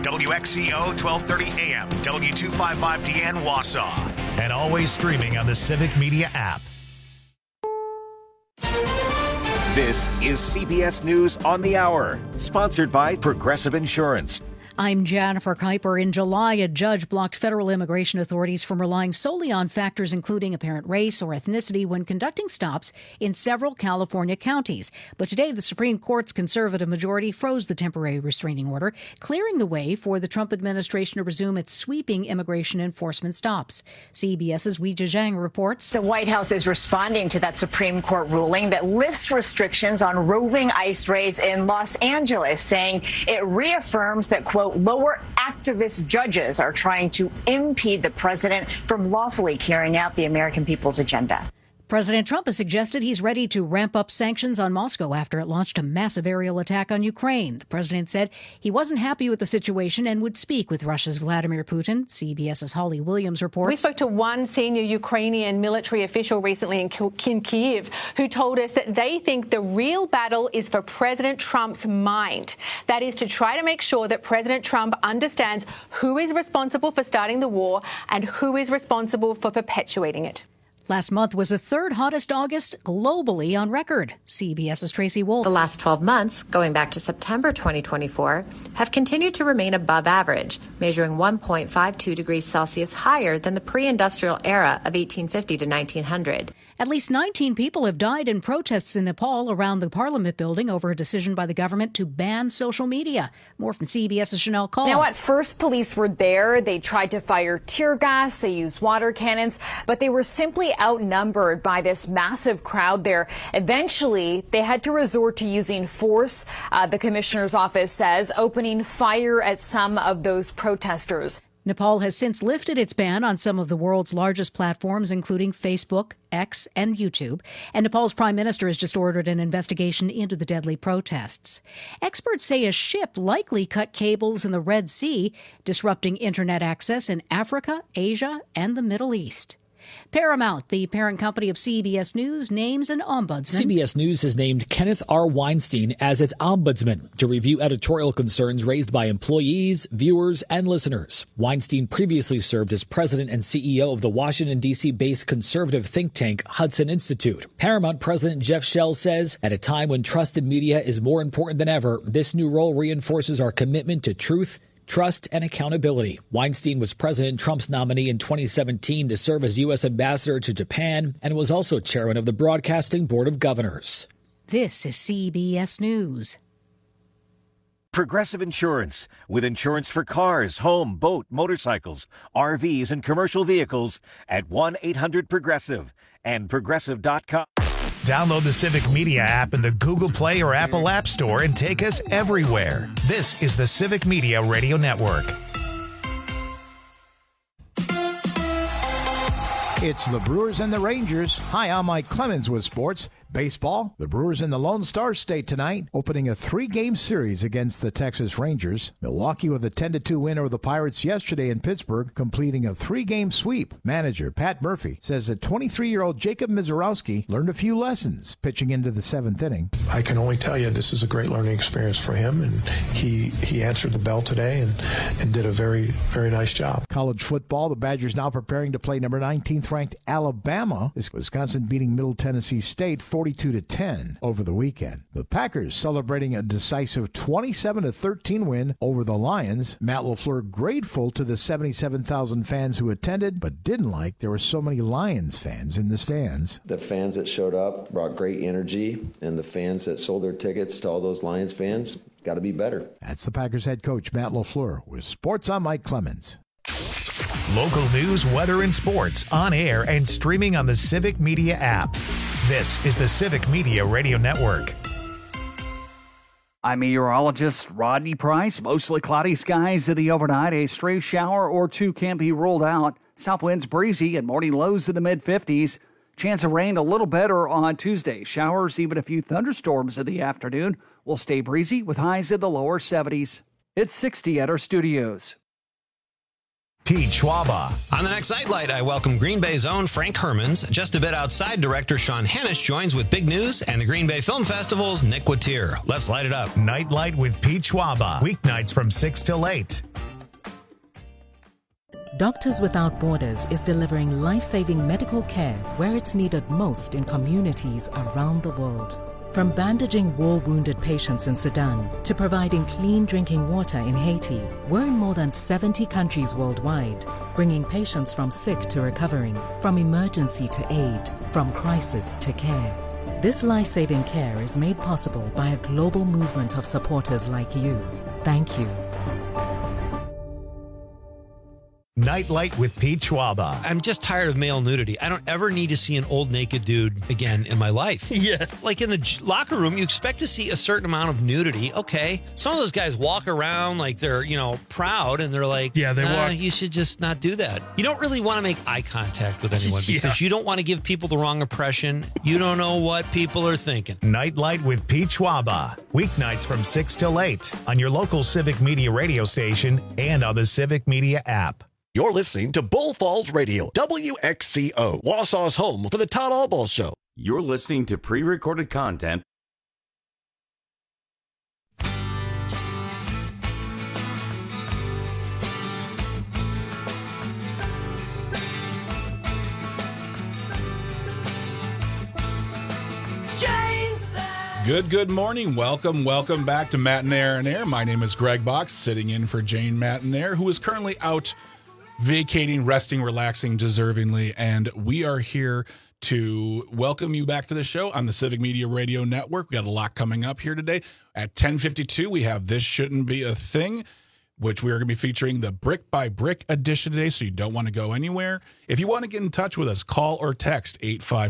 WXCO 1230 AM, W255DN Wausau. And always streaming on the Civic Media app. This is CBS News on the Hour, sponsored by Progressive Insurance. I'm Jennifer Kuiper. In July, a judge blocked federal immigration authorities from relying solely on factors including apparent race or ethnicity when conducting stops in several California counties. But today, the Supreme Court's conservative majority froze the temporary restraining order, clearing the way for the Trump administration to resume its sweeping immigration enforcement stops. CBS's Weijia Zhang reports. The White House is responding to that Supreme Court ruling that lifts restrictions on roving ICE raids in Los Angeles, saying it reaffirms that, quote, lower activist judges are trying to impede the president from lawfully carrying out the American people's agenda. President Trump has suggested he's ready to ramp up sanctions on Moscow after it launched a massive aerial attack on Ukraine. The president said he wasn't happy with the situation and would speak with Russia's Vladimir Putin. CBS's Holly Williams reports. We spoke to one senior Ukrainian military official recently in Kyiv who told us that they think the real battle is for President Trump's mind. That is to try to make sure that President Trump understands who is responsible for starting the war and who is responsible for perpetuating it. Last month was the third hottest August globally on record. CBS's Tracy Wolf. The last 12 months, going back to September 2024, have continued to remain above average, measuring 1.52 degrees Celsius higher than the pre-industrial era of 1850 to 1900. At least 19 people have died in protests in Nepal around the Parliament building over a decision by the government to ban social media. More from CBS's Chanel Call. Now, at first, police were there. They tried to fire tear gas. They used water cannons, but they were simply outnumbered by this massive crowd there. Eventually, they had to resort to using force, the commissioner's office says, opening fire at some of those protesters. Nepal has since lifted its ban on some of the world's largest platforms, including Facebook, X, and YouTube. And Nepal's prime minister has just ordered an investigation into the deadly protests. Experts say a ship likely cut cables in the Red Sea, disrupting internet access in Africa, Asia, and the Middle East. Paramount, the parent company of CBS News, names an ombudsman. CBS News has named Kenneth R. Weinstein as its ombudsman to review editorial concerns raised by employees, viewers, and listeners. Weinstein previously served as president and CEO of the Washington, D.C.-based conservative think tank Hudson Institute. Paramount President Jeff Shell says, at a time when trusted media is more important than ever, this new role reinforces our commitment to truth, trust, and accountability. Weinstein was President Trump's nominee in 2017 to serve as U.S. ambassador to Japan and was also chairman of the Broadcasting Board of Governors. This is CBS News. Progressive Insurance, with insurance for cars, home, boat, motorcycles, RVs, and commercial vehicles at 1-800-PROGRESSIVE and Progressive.com. Download the Civic Media app in the Google Play or Apple App Store and take us everywhere. This is the Civic Media Radio Network. It's the Brewers and the Rangers. Hi, I'm Mike Clemens with sports. Baseball, the Brewers in the Lone Star State tonight, opening a 3-game series against the Texas Rangers. Milwaukee with a 10-2 win over the Pirates yesterday in Pittsburgh, completing a 3-game sweep. Manager Pat Murphy says that 23-year-old Jacob Mizorowski learned a few lessons pitching into the 7th inning. I can only tell you this is a great learning experience for him, and he answered the bell today and did a very, very nice job. College football, the Badgers now preparing to play number 19th ranked Alabama. Wisconsin beating Middle Tennessee State 42-10 over the weekend. The Packers celebrating a decisive 27-13 win over the Lions. Matt LaFleur grateful to the 77,000 fans who attended, but didn't like there were so many Lions fans in the stands. The fans that showed up brought great energy, and the fans that sold their tickets to all those Lions fans got to be better. That's the Packers head coach Matt LaFleur. With sports, I'm Mike Clemens. Local news, weather, and sports on air and streaming on the Civic Media app. This is the Civic Media Radio Network. I'm meteorologist Rodney Price. Mostly cloudy skies in the overnight. A stray shower or two can be ruled out. South winds breezy and morning lows in the mid-50s. Chance of rain a little better on Tuesday. Showers, even a few thunderstorms in the afternoon. Will stay breezy with highs in the lower 70s. It's 60 at our studios. Pete Schwaba. On the next Nightlight, I welcome Green Bay's own Frank Hermans. Just a bit outside, director Sean Hannish joins with big news, and the Green Bay Film Festival's Nick Watier. Let's light it up. Nightlight with Pete Schwaba. Weeknights from 6 till 8 Doctors Without Borders is delivering life-saving medical care where it's needed most in communities around the world. From bandaging war-wounded patients in Sudan to providing clean drinking water in Haiti, we're in more than 70 countries worldwide, bringing patients from sick to recovering, from emergency to aid, from crisis to care. This life-saving care is made possible by a global movement of supporters like you. Thank you. Nightlight with Pete Schwaba. I'm just tired of male nudity. I don't ever need to see an old naked dude again in my life. Yeah. Like in the locker room, you expect to see a certain amount of nudity. Okay. Some of those guys walk around like they're, proud and they're like, yeah, they walk. You should just not do that. You don't really want to make eye contact with anyone because you don't want to give people the wrong impression. You don't know what people are thinking. Nightlight with Pete Schwaba. Weeknights from 6 till 8 on your local Civic Media radio station and on the Civic Media app. You're listening to Bull Falls Radio, WXCO, Wausau's home for the Todd Albaugh Show. You're listening to pre-recorded content. Good morning. Welcome back to Matt and Air. My name is Greg Box, sitting in for Jane Mattinair, who is currently out vacating, resting, relaxing deservingly, and we are here to welcome you back to the show on the Civic Media Radio Network. We got a lot coming up here today. At 10:52, we have This Shouldn't Be a Thing, which we are going to be featuring the Brick by Brick edition today, so you don't want to go anywhere. If you want to get in touch with us, call or text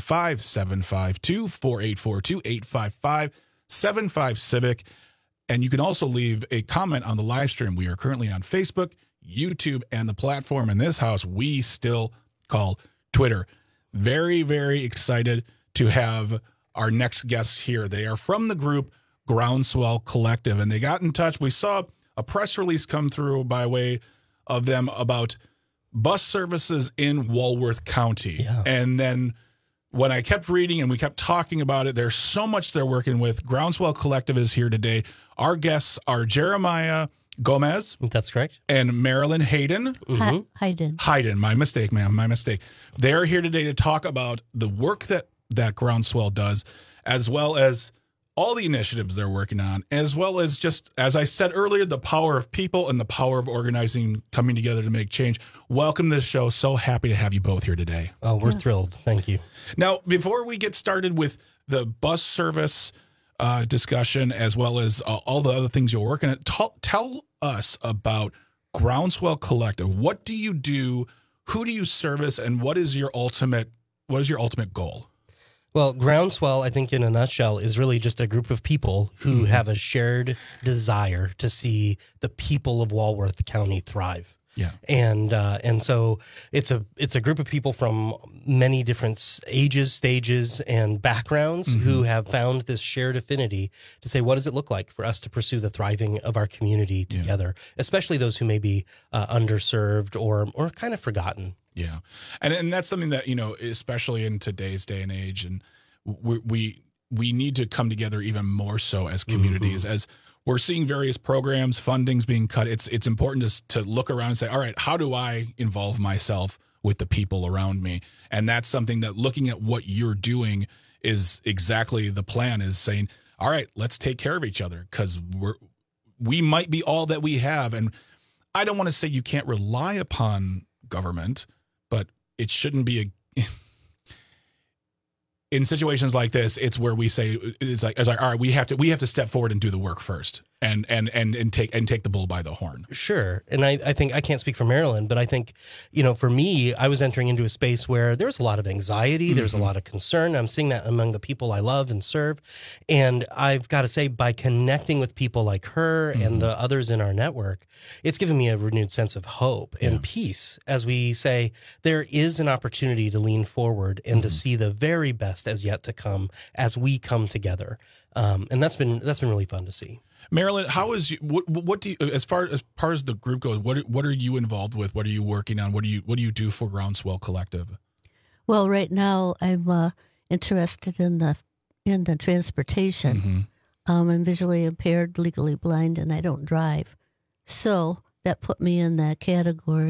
855-752-4842, 855-75-CIVIC, and you can also leave a comment on the live stream. We are currently on Facebook, YouTube, and the platform in this house we still call Twitter. Very, very excited to have our next guests here. They are from the group Groundswell Collective, and they got in touch. We saw a press release come through by way of them about bus services in Walworth County. Yeah. And then when I kept reading and we kept talking about it, there's so much they're working with. Groundswell Collective is here today. Our guests are Jeremiah Gomez. That's correct. And Marilyn Hayden. Hayden. Hayden. My mistake, ma'am. My mistake. They're here today to talk about the work that Groundswell does, as well as all the initiatives they're working on, as well as just, as I said earlier, the power of people and the power of organizing, coming together to make change. Welcome to the show. So happy to have you both here today. Oh, we're thrilled. Thank you. Now, before we get started with the bus service discussion, as well as all the other things you're working at, tell us about Groundswell Collective. What do you do? Who do you service? And what is your ultimate goal? Well, Groundswell, I think in a nutshell, is really just a group of people who have a shared desire to see the people of Walworth County thrive. Yeah. And so it's a group of people from many different ages, stages, and backgrounds who have found this shared affinity to say, what does it look like for us to pursue the thriving of our community together, especially those who may be underserved or kind of forgotten. Yeah. And that's something that, especially in today's day and age, and we need to come together even more so as communities, as we're seeing various programs, fundings being cut. It's important to look around and say, all right, how do I involve myself with the people around me? And that's something that, looking at what you're doing, is exactly the plan, is saying, all right, let's take care of each other, because we might be all that we have. And I don't want to say you can't rely upon government, but it shouldn't be in situations like this, it's where we say, it's like, all right, we have to step forward and do the work first, and take the bull by the horn. Sure. And I think, I can't speak for Marilyn, but I think, for me, I was entering into a space where there's a lot of anxiety, there's a lot of concern. I'm seeing that among the people I love and serve. And I've got to say, by connecting with people like her and the others in our network, it's given me a renewed sense of hope and peace, as we say, there is an opportunity to lean forward and to see the very best as yet to come as we come together. And that's been really fun to see. Marilyn, how is what do you, as far as the group goes, what are you involved with? What are you working on? What do you do for Groundswell Collective? Well, right now I'm interested in the transportation. I'm visually impaired, legally blind, and I don't drive. So that put me in that category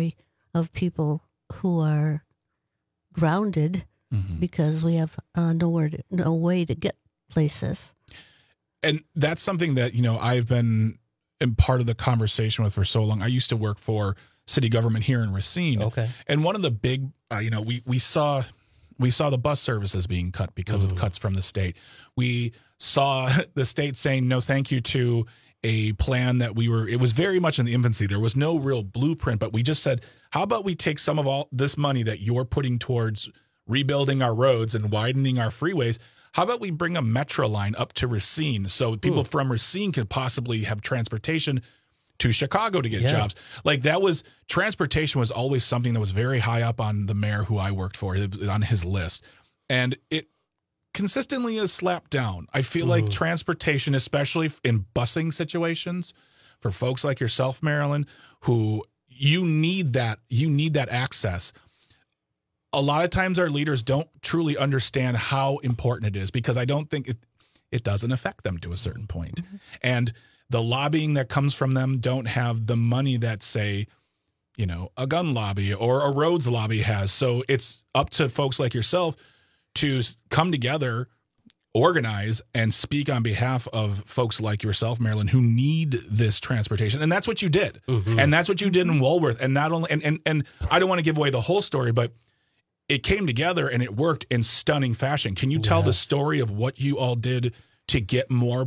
of people who are grounded because we have no way to get places. And that's something that, I've been in part of the conversation with for so long. I used to work for city government here in Racine. Okay. And one of the big, we saw the bus services being cut because of cuts from the state. We saw the state saying no thank you to a plan that it was very much in the infancy. There was no real blueprint, but we just said, how about we take some of all this money that you're putting towards rebuilding our roads and widening our freeways? How about we bring a metro line up to Racine so people from Racine could possibly have transportation to Chicago to get jobs? Like transportation was always something that was very high up on the mayor who I worked for, on his list. And it consistently is slapped down. I feel like transportation, especially in busing situations, for folks like yourself, Marilyn, who you need that access. A lot of times our leaders don't truly understand how important it is, because I don't think it doesn't affect them to a certain point. And the lobbying that comes from them don't have the money that, say, a gun lobby or a roads lobby has. So it's up to folks like yourself to come together, organize, and speak on behalf of folks like yourself, Marilyn, who need this transportation. And that's what you did. And that's what you did in Walworth. And not only, and I don't want to give away the whole story, but it came together and it worked in stunning fashion. Can you tell the story of what you all did to get more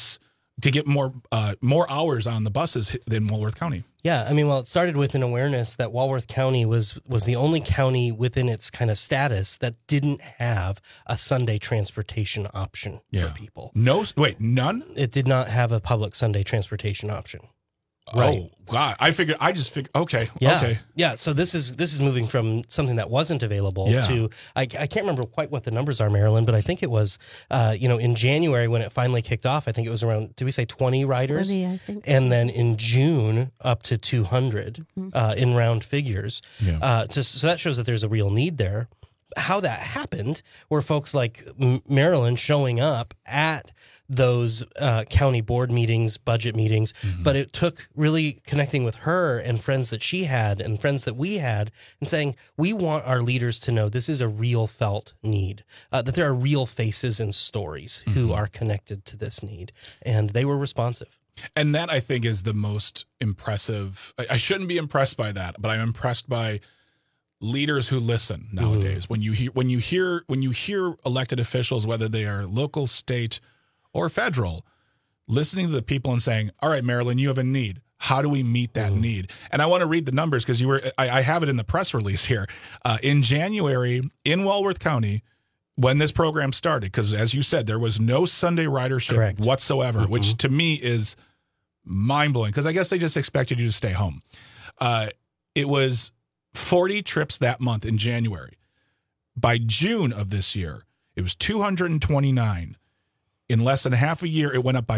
hours on the buses in Walworth County? Yeah, it started with an awareness that Walworth County was the only county within its kind of status that didn't have a Sunday transportation option for people. None? It did not have a public Sunday transportation option. Right. Oh, God. Okay. Yeah. Okay. Yeah. So this is moving from something that wasn't available to, I can't remember quite what the numbers are, Marilyn, but I think it was, in January when it finally kicked off, I think it was around, did we say 20 riders? 20, I think. And then in June, up to 200 in round figures. Yeah. So that shows that there's a real need there. How that happened were folks like Marilyn showing up at those county board meetings, budget meetings, but it took really connecting with her and friends that she had and friends that we had and saying, we want our leaders to know this is a real felt need, that there are real faces and stories who are connected to this need. And they were responsive. And that, I think, is the most impressive. I shouldn't be impressed by that, but I'm impressed by leaders who listen nowadays. When you hear elected officials, whether they are local, state, or federal, listening to the people and saying, all right, Marilyn, you have a need. How do we meet that need? And I want to read the numbers because I have it in the press release here. In January, in Walworth County, when this program started, because as you said, there was no Sunday ridership whatsoever, which to me is mind-blowing, because I guess they just expected you to stay home. It was 40 trips that month in January. By June of this year, it was 229. In less than half a year, it went up by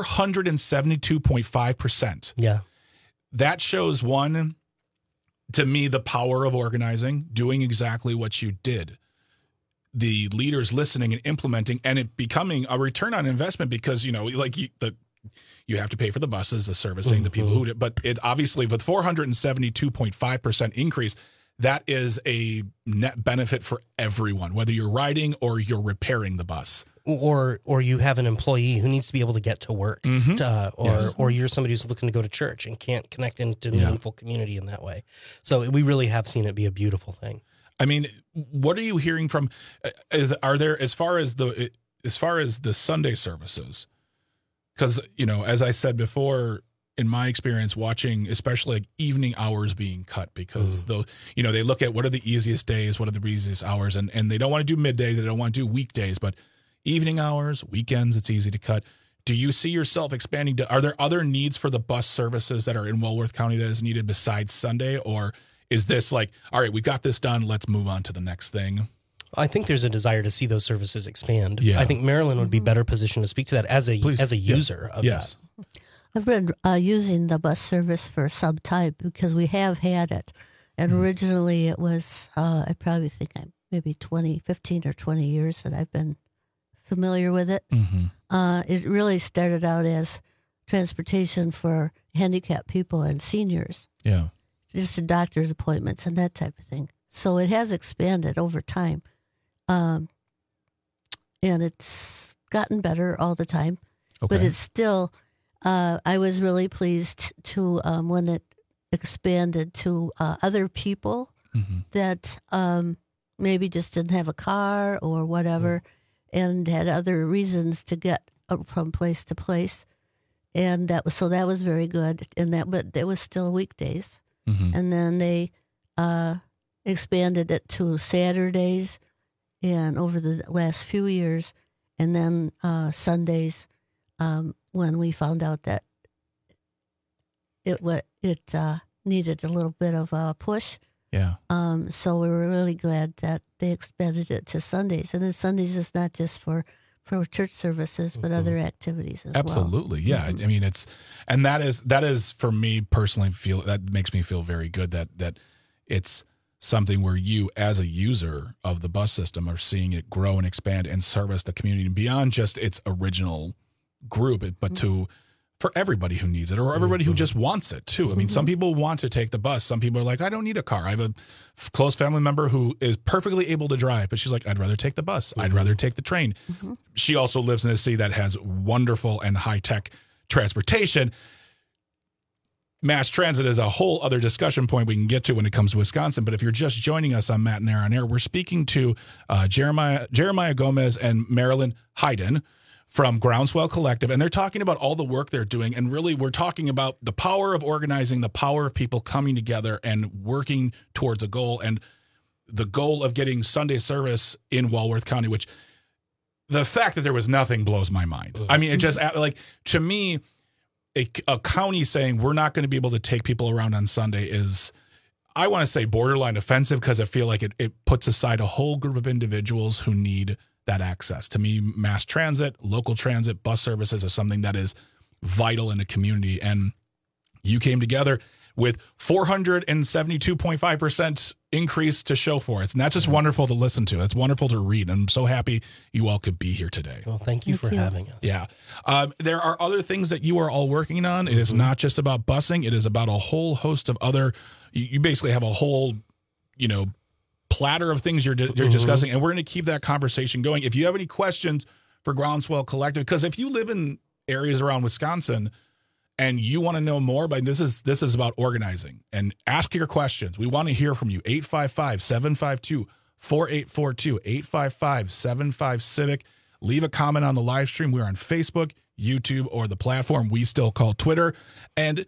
472.5%. Yeah. That shows, one, to me, the power of organizing, doing exactly what you did. The leaders listening and implementing, and it becoming a return on investment because, you have to pay for the buses, the servicing, the people who did. But it obviously, with 472.5% increase, that is a net benefit for everyone, whether you're riding or you're repairing the bus. Or you have an employee who needs to be able to get to work, or you're somebody who's looking to go to church and can't connect into meaningful community in that way. So we really have seen it be a beautiful thing. I mean, what are you hearing from? Are there, as far as the Sunday services? Because as I said before, in my experience, watching especially like evening hours being cut, because they look at what are the easiest days, what are the easiest hours, and they don't want to do midday, they don't want to do weekdays, but evening hours, weekends, it's easy to cut. Do you see yourself expanding are there other needs for the bus services that are in Walworth County that is needed besides Sunday? Or is this like, all right, we got this done, let's move on to the next thing? I think there's a desire to see those services expand. Yeah. I think Marilyn would be better positioned to speak to that as a user of that. I've been using the bus service for some time because we have had it. And originally it was, I probably think maybe 15 or 20 years that I've been familiar with it. It really started out as transportation for handicapped people and seniors. Yeah. just in doctor's appointments and that type of thing. So it has expanded over time. And it's gotten better all the time. Okay. But it's still, I was really pleased to, when it expanded to other people that maybe just didn't have a car or whatever and had other reasons to get from place to place. And that was very good. But it was still weekdays. And then they expanded it to Saturdays and over the last few years, and then Sundays when we found out that it needed a little bit of a push. Yeah. So we were really glad that they expanded it to Sundays, and then Sundays is not just for church services, but other activities as Absolutely. well. Yeah. I mean, that is for me personally, that makes me feel very good that it's something where you as a user of the bus system are seeing it grow and expand and service the community beyond just its original group, but for everybody who needs it or everybody who just wants it too. I mean, some people want to take the bus. Some people are like, I don't need a car. I have a close family member who is perfectly able to drive, but she's like, I'd rather take the bus. I'd rather take the train. She also lives in a city that has wonderful and high-tech transportation. Mass transit is a whole other discussion point we can get to when it comes to Wisconsin. But if you're just joining us on Matt and Air on Air, we're speaking to Jeremiah Gomez and Marilyn Hayden from Groundswell Collective, and they're talking about all the work they're doing. And really, we're talking about the power of organizing, the power of people coming together and working towards a goal, and the goal of getting Sunday service in Walworth County, which the fact that there was nothing blows my mind. I mean, it just, like, to me, a county saying we're not going to be able to take people around on Sunday is, I want to say, borderline offensive, because I feel like it puts aside a whole group of individuals who need that access. To me, mass transit, local transit, bus services is something that is vital in the community. And you came together with 472.5% increase to show for it. And that's just wonderful to listen to. It's wonderful to read. I'm so happy you all could be here today. Well, thank you for having us. Yeah. There are other things that you are all working on. It is not just about busing. It is about a whole host of other, you basically have a whole, platter of things you're discussing. And we're going to keep that conversation going. If you have any questions for Groundswell Collective, because if you live in areas around Wisconsin and you want to know more, but this is about organizing, and ask your questions. We want to hear from you. 855-752-4842, 855-75-CIVIC. Leave a comment on the live stream. We're on Facebook, YouTube, or the platform we still call Twitter. And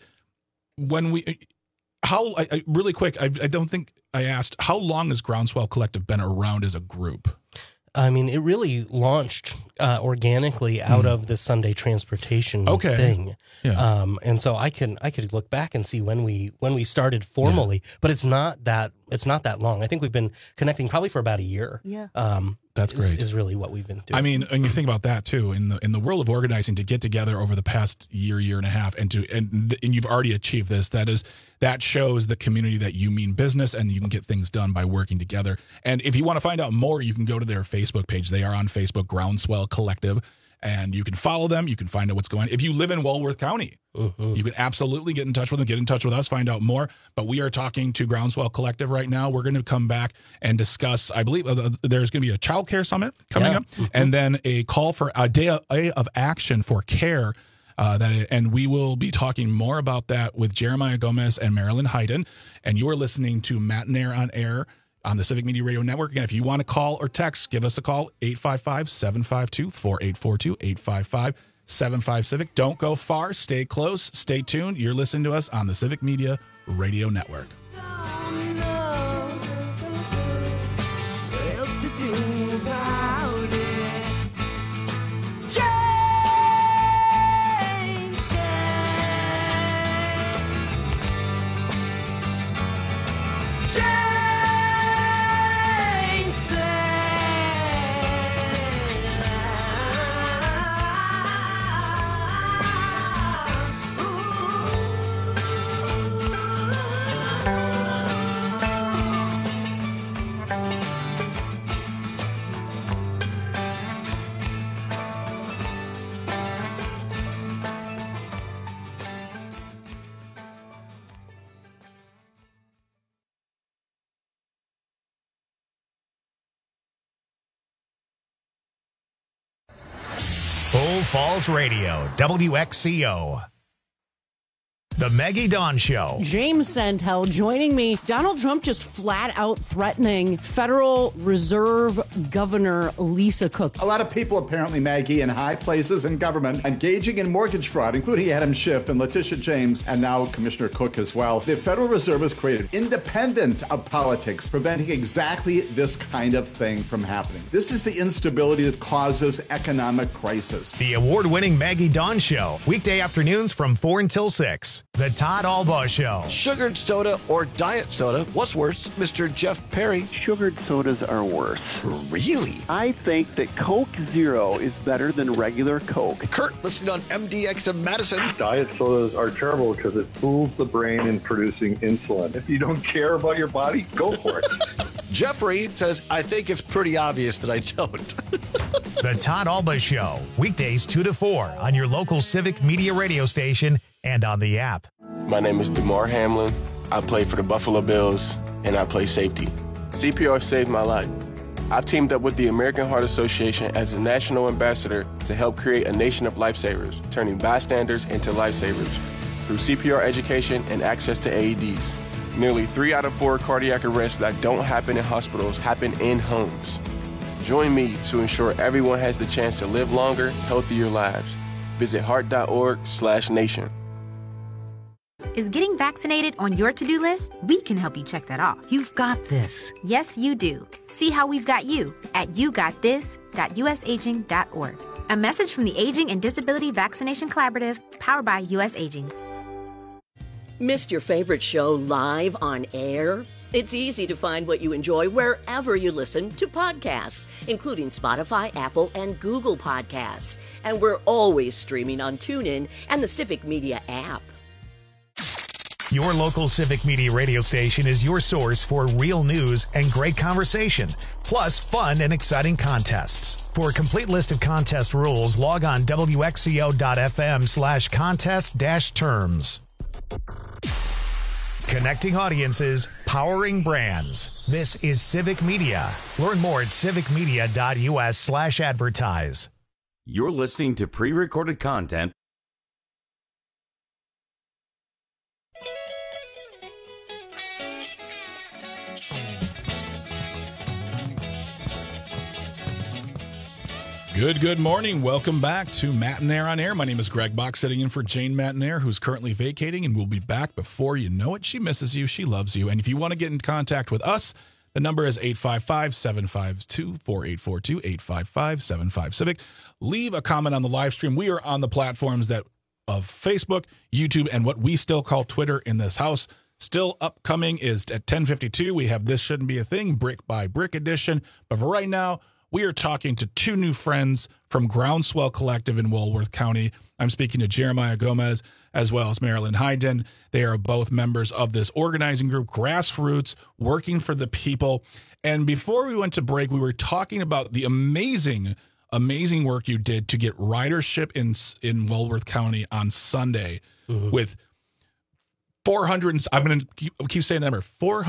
really quick, I don't think I asked, how long has Groundswell Collective been around as a group? I mean, it really launched organically out of the Sunday transportation thing. Yeah. And so I could look back and see when we started formally, but it's not that long. I think we've been connecting probably for about a year. Yeah. That's great. Is really what we've been doing. I mean, and you think about that too, in the world of organizing, to get together over the past year and a half, and you've already achieved this. That shows the community that you mean business, and you can get things done by working together. And if you want to find out more, you can go to their Facebook page. They are on Facebook, Groundswell Collective, and you can follow them. You can find out what's going on. If you live in Walworth County, you can absolutely get in touch with them, get in touch with us, find out more. But we are talking to Groundswell Collective right now. We're going to come back and discuss, I believe there's going to be a child care summit coming up, and then a call for a day of action for care. And we will be talking more about that with Jeremiah Gomez and Marilyn Hayden. And you are listening to Matt and Air on Air on the Civic Media Radio Network. Again, if you want to call or text, give us a call, 855-752-4842, 855-75-CIVIC. Don't go far. Stay close. Stay tuned. You're listening to us on the Civic Media Radio Network. Falls Radio, WXCO. The Maggie Dawn Show. James Santel joining me. Donald Trump just flat out threatening Federal Reserve Governor Lisa Cook. A lot of people apparently, Maggie, in high places in government engaging in mortgage fraud, including Adam Schiff and Letitia James, and now Commissioner Cook as well. The Federal Reserve has created independent of politics, preventing exactly this kind of thing from happening. This is the instability that causes economic crisis. The award-winning Maggie Dawn Show. Weekday afternoons from 4 until 6. The Todd Albaugh Show. Sugared soda or diet soda? What's worse, Mr. Jeff Perry? Sugared sodas are worse. Really? I think that Coke Zero is better than regular Coke. Kurt, listening on MDX of Madison. Diet sodas are terrible because it fools the brain in producing insulin. If you don't care about your body, go for it. Jeffrey says, I think it's pretty obvious that I don't. The Todd Albaugh Show. Weekdays 2 to 4 on your local Civic Media radio station and on the app. My name is DeMar Hamlin. I play for the Buffalo Bills, and I play safety. CPR saved my life. I've teamed up with the American Heart Association as a national ambassador to help create a nation of lifesavers, turning bystanders into lifesavers through CPR education and access to AEDs. Nearly 3 out of 4 cardiac arrests that don't happen in hospitals happen in homes. Join me to ensure everyone has the chance to live longer, healthier lives. Visit heart.org/nation. Is getting vaccinated on your to-do list? We can help you check that off. You've got this. Yes, you do. See how we've got you at yougotthis.usaging.org. A message from the Aging and Disability Vaccination Collaborative, powered by US Aging. Missed your favorite show live on air? It's easy to find what you enjoy wherever you listen to podcasts, including Spotify, Apple, and Google Podcasts. And we're always streaming on TuneIn and the Civic Media app. Your local Civic Media radio station is your source for real news and great conversation, plus fun and exciting contests. For a complete list of contest rules, log on wxco.fm/contest-terms. Connecting audiences, powering brands. This is Civic Media. Learn more at civicmedia.us/advertise. You're listening to pre-recorded content. Good morning. Welcome back to Matt and Air on Air. My name is Greg Bach, sitting in for Jane Mattinair, who's currently vacating, and we'll be back before you know it. She misses you. She loves you. And if you want to get in contact with us, the number is 855-752-4842, 855-75-CIVIC. Leave a comment on the live stream. We are on the platforms that of Facebook, YouTube, and what we still call Twitter in this house. Still upcoming is at 10:52. We have This Shouldn't Be a Thing, Brick by Brick edition. But for right now, we are talking to two new friends from Groundswell Collective in Walworth County. I'm speaking to Jeremiah Gomez as well as Marilyn Hayden. They are both members of this organizing group, Grassroots, working for the people. And before we went to break, we were talking about the amazing work you did to get ridership in Walworth County on Sunday with 400. I'm going to keep saying the number,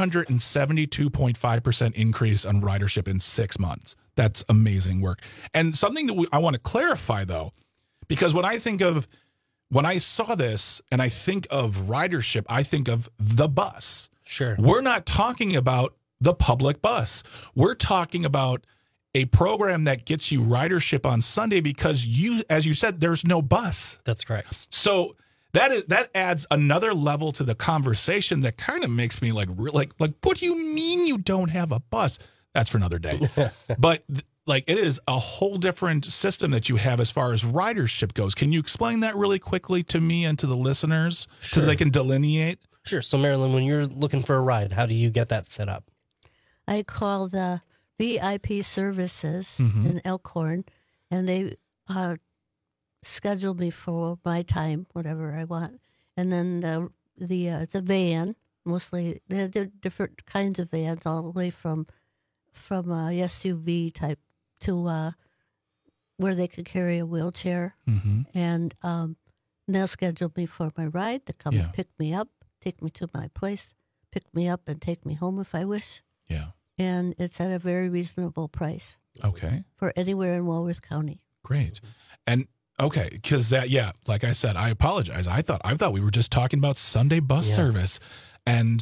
472.5% increase on ridership in 6 months. That's amazing work. And something that I want to clarify, though, because when I saw this and I think of ridership, I think of the bus. Sure. We're not talking about the public bus. We're talking about a program that gets you ridership on Sunday because as you said, there's no bus. That's correct. So that adds another level to the conversation that kind of makes me like, what do you mean you don't have a bus? That's for another day. But it is a whole different system that you have as far as ridership goes. Can you explain that really quickly to me and to the listeners so they can delineate? Sure. So, Marilyn, when you're looking for a ride, how do you get that set up? I call the VIP services in Elkhorn, and they schedule me for my time, whatever I want. And then it's a van, mostly. They're different kinds of vans, all the way from a SUV type to where they could carry a wheelchair. And they'll schedule me for my ride to come and pick me up, take me to my place, pick me up and take me home if I wish. Yeah. And it's at a very reasonable price. Okay. For anywhere in Walworth County. Great. And Okay, because like I said, I apologize. I thought we were just talking about Sunday bus service, and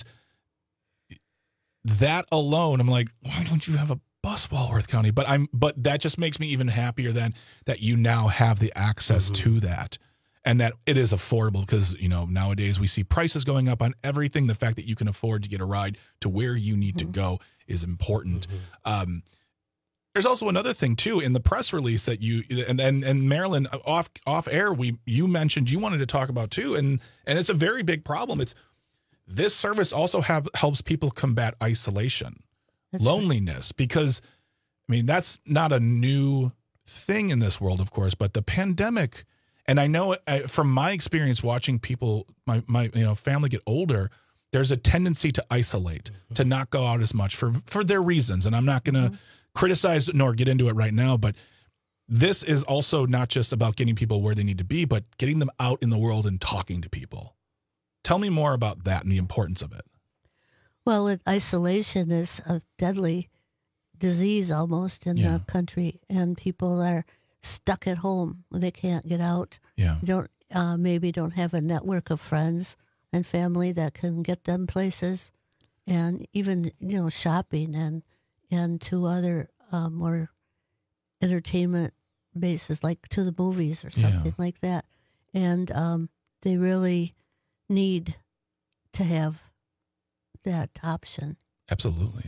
that alone, I'm like, why don't you have a bus, Walworth County? But that just makes me even happier that you now have the access to that, and that it is affordable, because nowadays we see prices going up on everything. The fact that you can afford to get a ride to where you need to go is important. There's also another thing too in the press release that you and Marilyn off air you mentioned you wanted to talk about too, and it's a very big problem. This service also helps people combat isolation, loneliness, because that's not a new thing in this world, of course, but the pandemic, and I know from my experience watching people, my family get older, there's a tendency to isolate, to not go out as much for their reasons, and I'm not going to criticize nor get into it right now, but this is also not just about getting people where they need to be, but getting them out in the world and talking to people. Tell me more about that and the importance of it. Well, isolation is a deadly disease almost in the country, and people are stuck at home. They can't get out. Yeah. Maybe don't have a network of friends and family that can get them places, and even shopping and to other more entertainment bases, like to the movies or something like that. And they really need to have that option. Absolutely.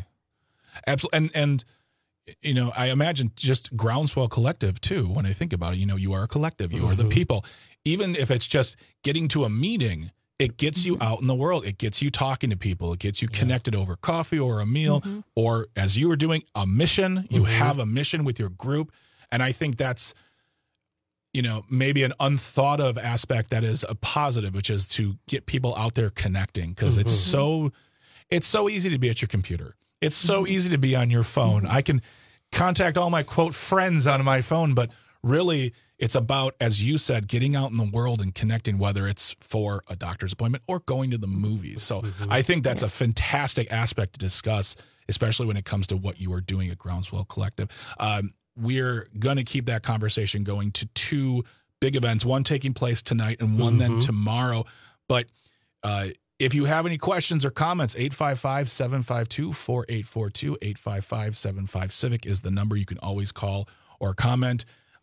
And I imagine just Groundswell Collective too, when I think about it, you are a collective, you are the people. Even if it's just getting to a meeting, it gets you out in the world. It gets you talking to people. It gets you connected over coffee or a meal, or as you were doing, a mission. You have a mission with your group. And I think that's, maybe an unthought of aspect that is a positive, which is to get people out there connecting, because it's so easy to be at your computer. It's so easy to be on your phone. I can contact all my, quote, friends on my phone, but really it's about, as you said, getting out in the world and connecting, whether it's for a doctor's appointment or going to the movies. So I think that's a fantastic aspect to discuss, especially when it comes to what you are doing at Groundswell Collective. We're going to keep that conversation going to two big events, one taking place tonight and one then tomorrow. But if you have any questions or comments, 855-752-4842, 855-75-CIVIC is the number you can always call or comment.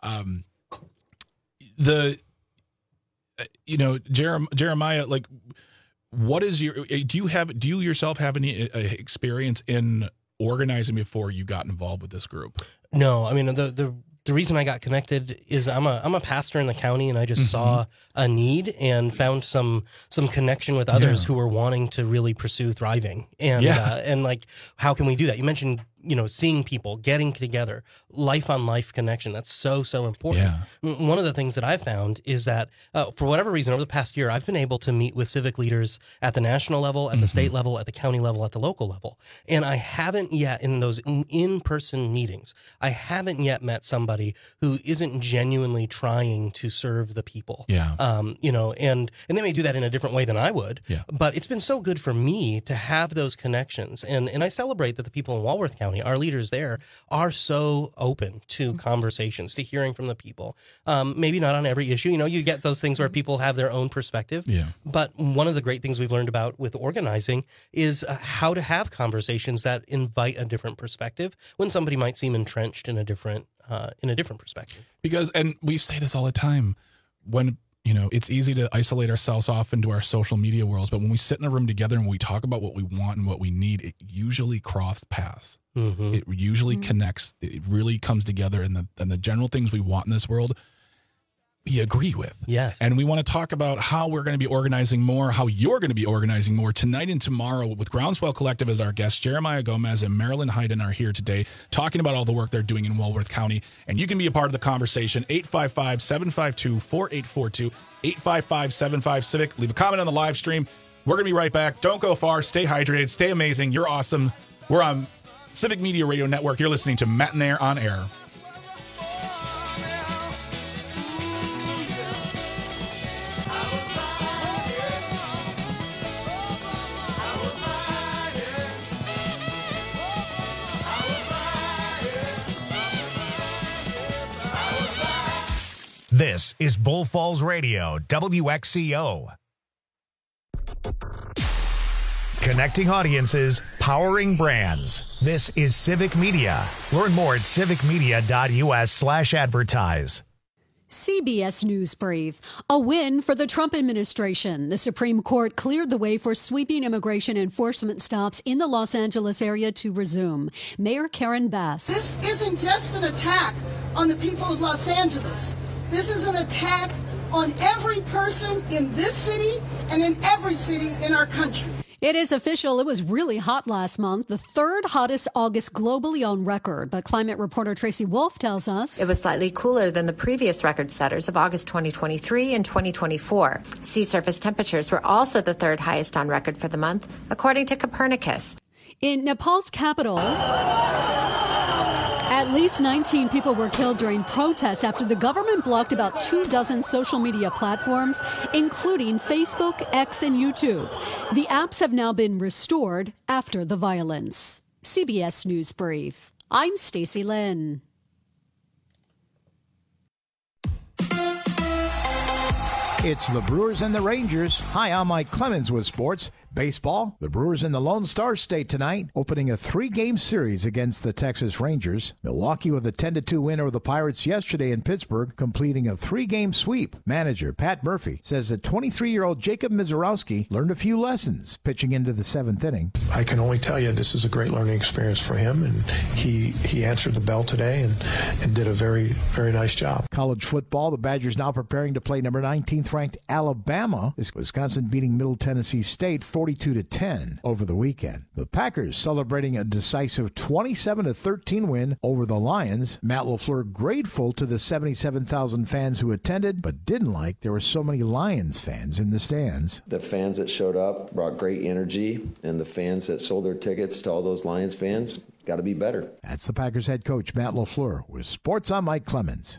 Jeremiah, like, what is do you yourself have any experience in organizing before you got involved with this group? No, I mean, the reason I got connected is I'm a pastor in the county, and I just saw a need and found some connection with others who were wanting to really pursue thriving. And and like, how can we do that? You mentioned, seeing people, getting together, life on life connection. That's so important. One of the things that I found is that for whatever reason, over the past year, I've been able to meet with civic leaders at the national level, at the state level, at the county level, at the local level. And I haven't yet, in those in-person meetings, I haven't yet met somebody who isn't genuinely trying to serve the people. And they may do that in a different way than I would. But it's been so good for me to have those connections. And I celebrate that the people in Walworth County, our leaders there, are so open to conversations, to hearing from the people. Maybe not on every issue. You get those things where people have their own perspective. But one of the great things we've learned about with organizing is how to have conversations that invite a different perspective when somebody might seem entrenched in a different perspective. Because, and we say this all the time, when it's easy to isolate ourselves off into our social media worlds, but when we sit in a room together and we talk about what we want and what we need, it usually crosses paths. It usually connects. It really comes together, and the general things we want in this world, we agree with. Yes. And we want to talk about how we're going to be organizing more, how you're going to be organizing more tonight and tomorrow with Groundswell Collective as our guests. Jeremiah Gomez and Marilyn Hayden are here today talking about all the work they're doing in Walworth County. And you can be a part of the conversation. 855-752-4842, 855-75-CIVIC. Leave a comment on the live stream. We're going to be right back. Don't go far. Stay hydrated. Stay amazing. You're awesome. We're on Civic Media Radio Network. You're listening to Matt and Air on Air. This is Bull Falls Radio, WXCO. Connecting audiences, powering brands. This is Civic Media. Learn more at civicmedia.us/advertise. CBS News Brief. A win for the Trump administration. The Supreme Court cleared the way for sweeping immigration enforcement stops in the Los Angeles area to resume. Mayor Karen Bass. This isn't just an attack on the people of Los Angeles. This is an attack on every person in this city and in every city in our country. It is official. It was really hot last month, the third hottest August globally on record. But climate reporter Tracy Wolf tells us it was slightly cooler than the previous record setters of August 2023 and 2024. Sea surface temperatures were also the third highest on record for the month, according to Copernicus. In Nepal's capital, at least 19 people were killed during protests after the government blocked about 24 social media platforms, including Facebook, X, and YouTube. The apps have now been restored after the violence. CBS News Brief. I'm Stacey Lynn. It's the Brewers and the Rangers. Hi, I'm Mike Clemens with sports. Baseball, the Brewers in the Lone Star State tonight, opening a 3-game series against the Texas Rangers. Milwaukee with a 10-2 win over the Pirates yesterday in Pittsburgh, completing a 3-game sweep. Manager Pat Murphy says that 23-year-old Jacob Misiorowski learned a few lessons pitching into the 7th inning. I can only tell you this is a great learning experience for him, and he answered the bell today and did a very, very nice job. College football, the Badgers now preparing to play number 19th ranked Alabama. Wisconsin beating Middle Tennessee State 42-10 over the weekend. The Packers celebrating a decisive 27-13 win over the Lions. Matt LaFleur grateful to the 77,000 fans who attended, but didn't like there were so many Lions fans in the stands. The fans that showed up brought great energy, and the fans that sold their tickets to all those Lions fans got to be better. That's the Packers head coach Matt LaFleur. With sports, I'm Mike Clemens.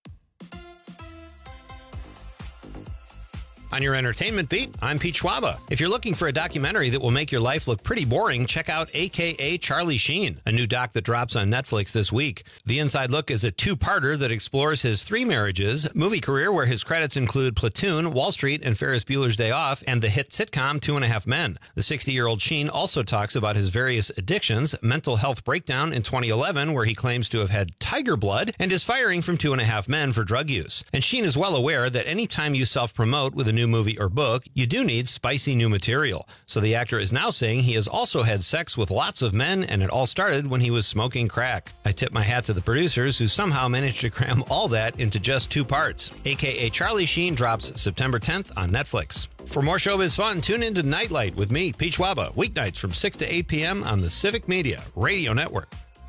On your entertainment beat, I'm Pete Schwaba. If you're looking for a documentary that will make your life look pretty boring, check out AKA Charlie Sheen, a new doc that drops on Netflix this week. The Inside Look is a 2-parter that explores his 3 marriages, movie career where his credits include Platoon, Wall Street, and Ferris Bueller's Day Off, and the hit sitcom 2.5 Men. The 60-year-old Sheen also talks about his various addictions, mental health breakdown in 2011 where he claims to have had tiger blood, and his firing from 2.5 Men for drug use. And Sheen is well aware that any time you self-promote with a new movie or book, you do need spicy new material. So the actor is now saying he has also had sex with lots of men, and it all started when he was smoking crack. I tip my hat to the producers who somehow managed to cram all that into just 2 parts. AKA Charlie Sheen drops September 10th on Netflix. For more showbiz fun, tune into Nightlight with me, Pete Schwaba, weeknights from 6 to 8 p.m. on the Civic Media Radio Network.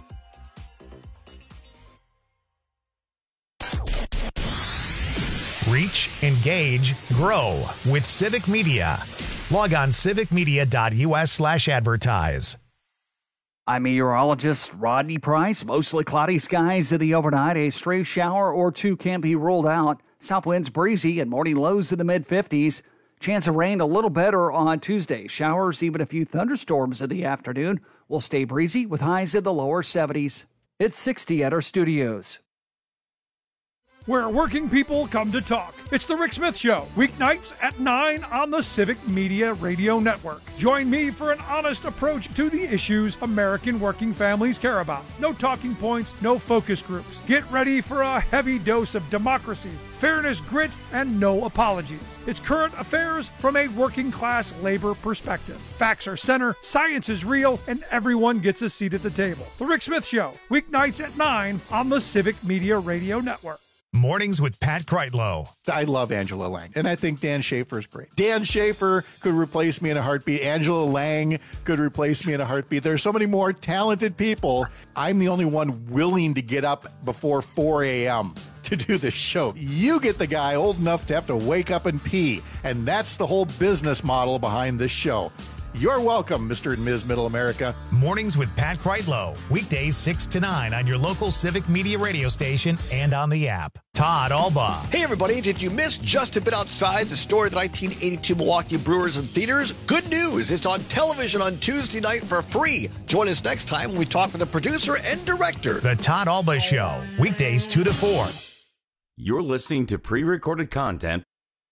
Reach, engage, grow with Civic Media. Log on civicmedia.us/advertise. I'm meteorologist Rodney Price. Mostly cloudy skies in the overnight. A stray shower or 2 can't be ruled out. South winds breezy and morning lows in the mid-50s. Chance of rain a little better on Tuesday. Showers, even a few thunderstorms in the afternoon. Will stay breezy with highs in the lower 70s. It's 60 at our studios. Where working people come to talk. It's the Rick Smith Show, weeknights at 9 on the Civic Media Radio Network. Join me for an honest approach to the issues American working families care about. No talking points, no focus groups. Get ready for a heavy dose of democracy, fairness, grit, and no apologies. It's current affairs from a working class labor perspective. Facts are center, science is real, and everyone gets a seat at the table. The Rick Smith Show, weeknights at 9 on the Civic Media Radio Network. Mornings with Pat Kreitlow. I love Angela Lang, and I think Dan Schaefer is great. Dan Schaefer could replace me in a heartbeat. Angela Lang could replace me in a heartbeat. There's so many more talented people. I'm the only one willing to get up before 4 a.m. to do this show. You get the guy old enough to have to wake up and pee, and that's the whole business model behind this show. You're welcome, Mr. and Ms. Middle America. Mornings with Pat Kreitlow. Weekdays 6 to 9 on your local Civic Media radio station and on the app. Todd Alba. Hey, everybody. Did you miss Just a Bit Outside, the story of the 1982 Milwaukee Brewers in theaters? Good news. It's on television on Tuesday night for free. Join us next time when we talk with the producer and director. The Todd Alba Show. Weekdays 2 to 4. You're listening to pre-recorded content.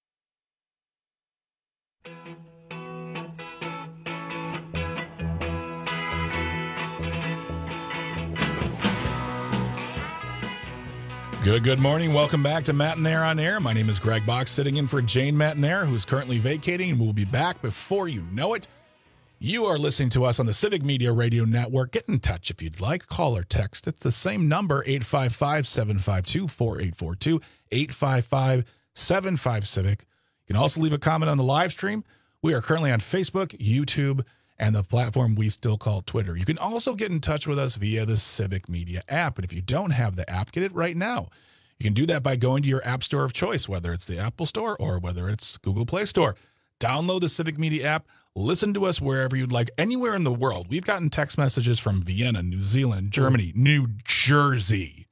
Good morning. Welcome back to Matt and Air on Air. My name is Greg Box, sitting in for Jane Matt and Air, who's currently vacating, and we'll be back before you know it. You are listening to us on the Civic Media Radio Network. Get in touch if you'd like. Call or text. It's the same number, 855-752-4842, 855-75-CIVIC. You can also leave a comment on the live stream. We are currently on Facebook, YouTube, and the platform we still call Twitter. You can also get in touch with us via the Civic Media app. And if you don't have the app, get it right now. You can do that by going to your app store of choice, whether it's the Apple Store or whether it's Google Play Store. Download the Civic Media app. Listen to us wherever you'd like, anywhere in the world. We've gotten text messages from Vienna, New Zealand, Germany, New Jersey,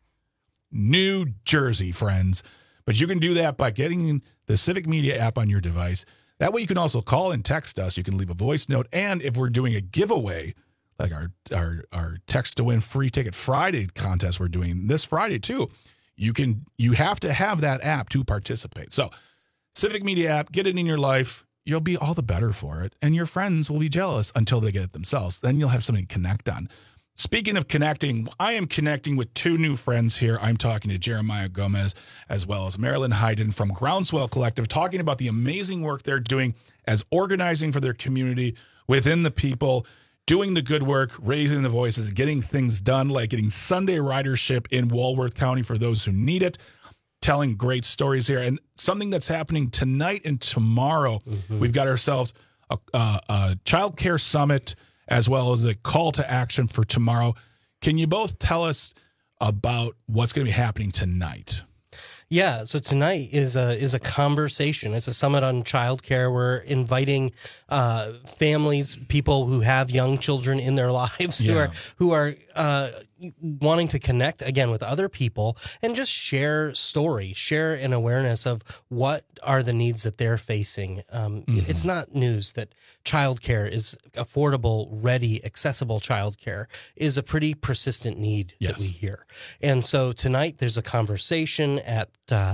friends. But you can do that by getting the Civic Media app on your device. That way you can also call and text us. You can leave a voice note. And if we're doing a giveaway, like our Text to Win Free Ticket Friday contest we're doing this Friday too, you have to have that app to participate. So Civic Media app, get it in your life. You'll be all the better for it. And your friends will be jealous until they get it themselves. Then you'll have something to connect on. Speaking of connecting, I am connecting with two new friends here. I'm talking to Jeremiah Gomez as well as Marilyn Hayden from Groundswell Collective, talking about the amazing work they're doing as organizing for their community within the people, doing the good work, raising the voices, getting things done, like getting Sunday ridership in Walworth County for those who need it, telling great stories here. And something that's happening tonight and tomorrow, we've got ourselves a child care summit as well as a call to action for tomorrow. Can you both tell us about what's going to be happening tonight? Yeah, so tonight is a conversation. It's a summit on childcare. We're inviting families, people who have young children in their lives, who are wanting to connect again with other people and just share story, share an awareness of what are the needs that they're facing. It's not news that childcare is affordable, ready, accessible childcare is a pretty persistent need that we hear. And so tonight there's a conversation at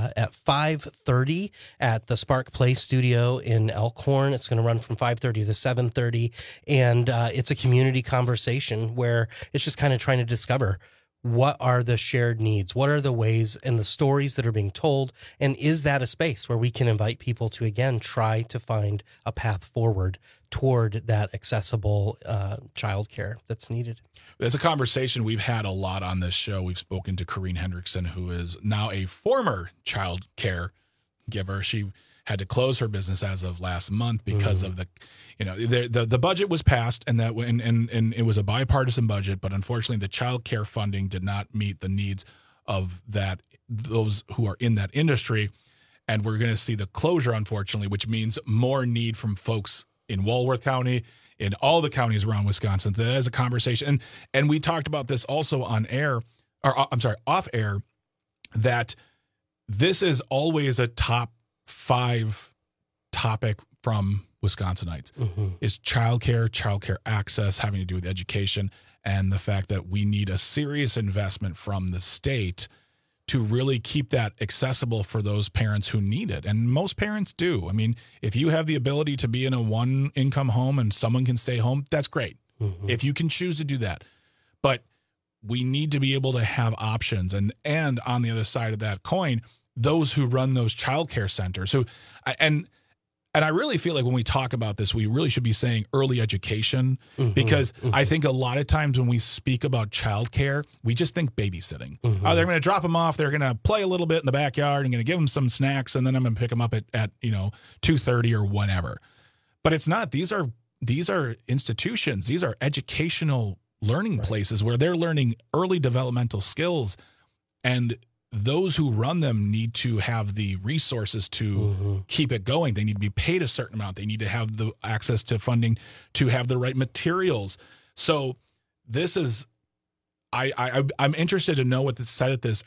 5:30 at the Spark Play Studio in Elkhorn. It's going to run from 5:30 to 7:30, and it's a community conversation where it's just kind of trying to discover what are the shared needs, what are the ways and the stories that are being told, and is that a space where we can invite people to, again, try to find a path forward toward that accessible childcare that's needed. It's a conversation we've had a lot on this show. We've spoken to Corrine Hendrickson, who is now a former child care giver. She had to close her business as of last month because of the budget was passed and it was a bipartisan budget, but unfortunately the child care funding did not meet the needs of those who are in that industry. And we're going to see the closure, unfortunately, which means more need from folks in Walworth County, in all the counties around Wisconsin. That is a conversation. And we talked about this also off air, that this is always a top 5 topic from Wisconsinites is childcare access, having to do with education, and the fact that we need a serious investment from the state to really keep that accessible for those parents who need it. And most parents do. I mean, if you have the ability to be in a one-income home and someone can stay home, that's great. If you can choose to do that. But we need to be able to have options. And on the other side of that coin, those who run those childcare centers. And I really feel like when we talk about this, we really should be saying early education, because I think a lot of times when we speak about childcare, we just think babysitting. Oh, they're going to drop them off. They're going to play a little bit in the backyard. I'm going to give them some snacks, and then I'm going to pick them up at 2:30 or whatever. But it's not. These are institutions. These are educational learning places where they're learning early developmental skills, and those who run them need to have the resources to keep it going. They need to be paid a certain amount. They need to have the access to funding to have the right materials. So this is, I'm interested to know what the said at this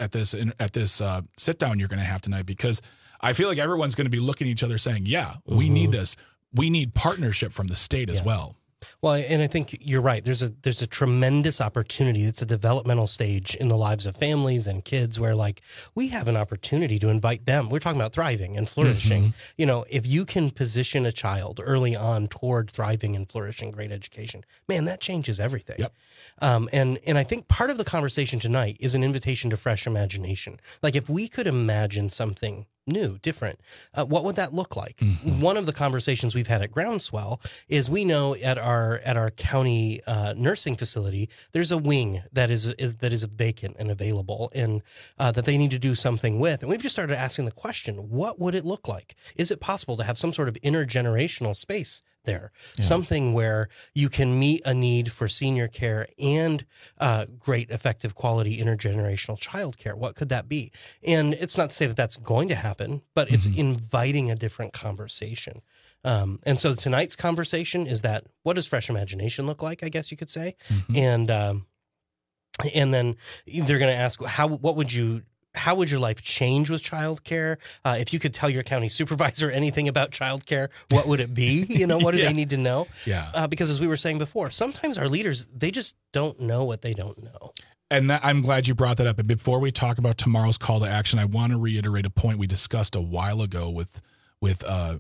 sit down you're going to have tonight, because I feel like everyone's going to be looking at each other saying, yeah, we need this. We need partnership from the state as well. Well, and I think you're right. There's a tremendous opportunity. It's a developmental stage in the lives of families and kids where, like, we have an opportunity to invite them. We're talking about thriving and flourishing. If you can position a child early on toward thriving and flourishing, great education, man, that changes everything. Yep. And I think part of the conversation tonight is an invitation to fresh imagination. Like, if we could imagine something new, different, what would that look like? One of the conversations we've had at Groundswell is we know at our county nursing facility, there's a wing that is vacant and available, and that they need to do something with. And we've just started asking the question, what would it look like? Is it possible to have some sort of intergenerational space there? Something where you can meet a need for senior care and great, effective, quality intergenerational child care. What could that be? And it's not to say that that's going to happen, but it's inviting a different conversation. And so tonight's conversation is that, what does fresh imagination look like, I guess you could say? And then they're going to ask, how would your life change with childcare? If you could tell your county supervisor anything about childcare, what would it be? What do they need to know? Because as we were saying before, sometimes our leaders, they just don't know what they don't know. And I'm glad you brought that up. And before we talk about tomorrow's call to action, I want to reiterate a point we discussed a while ago with a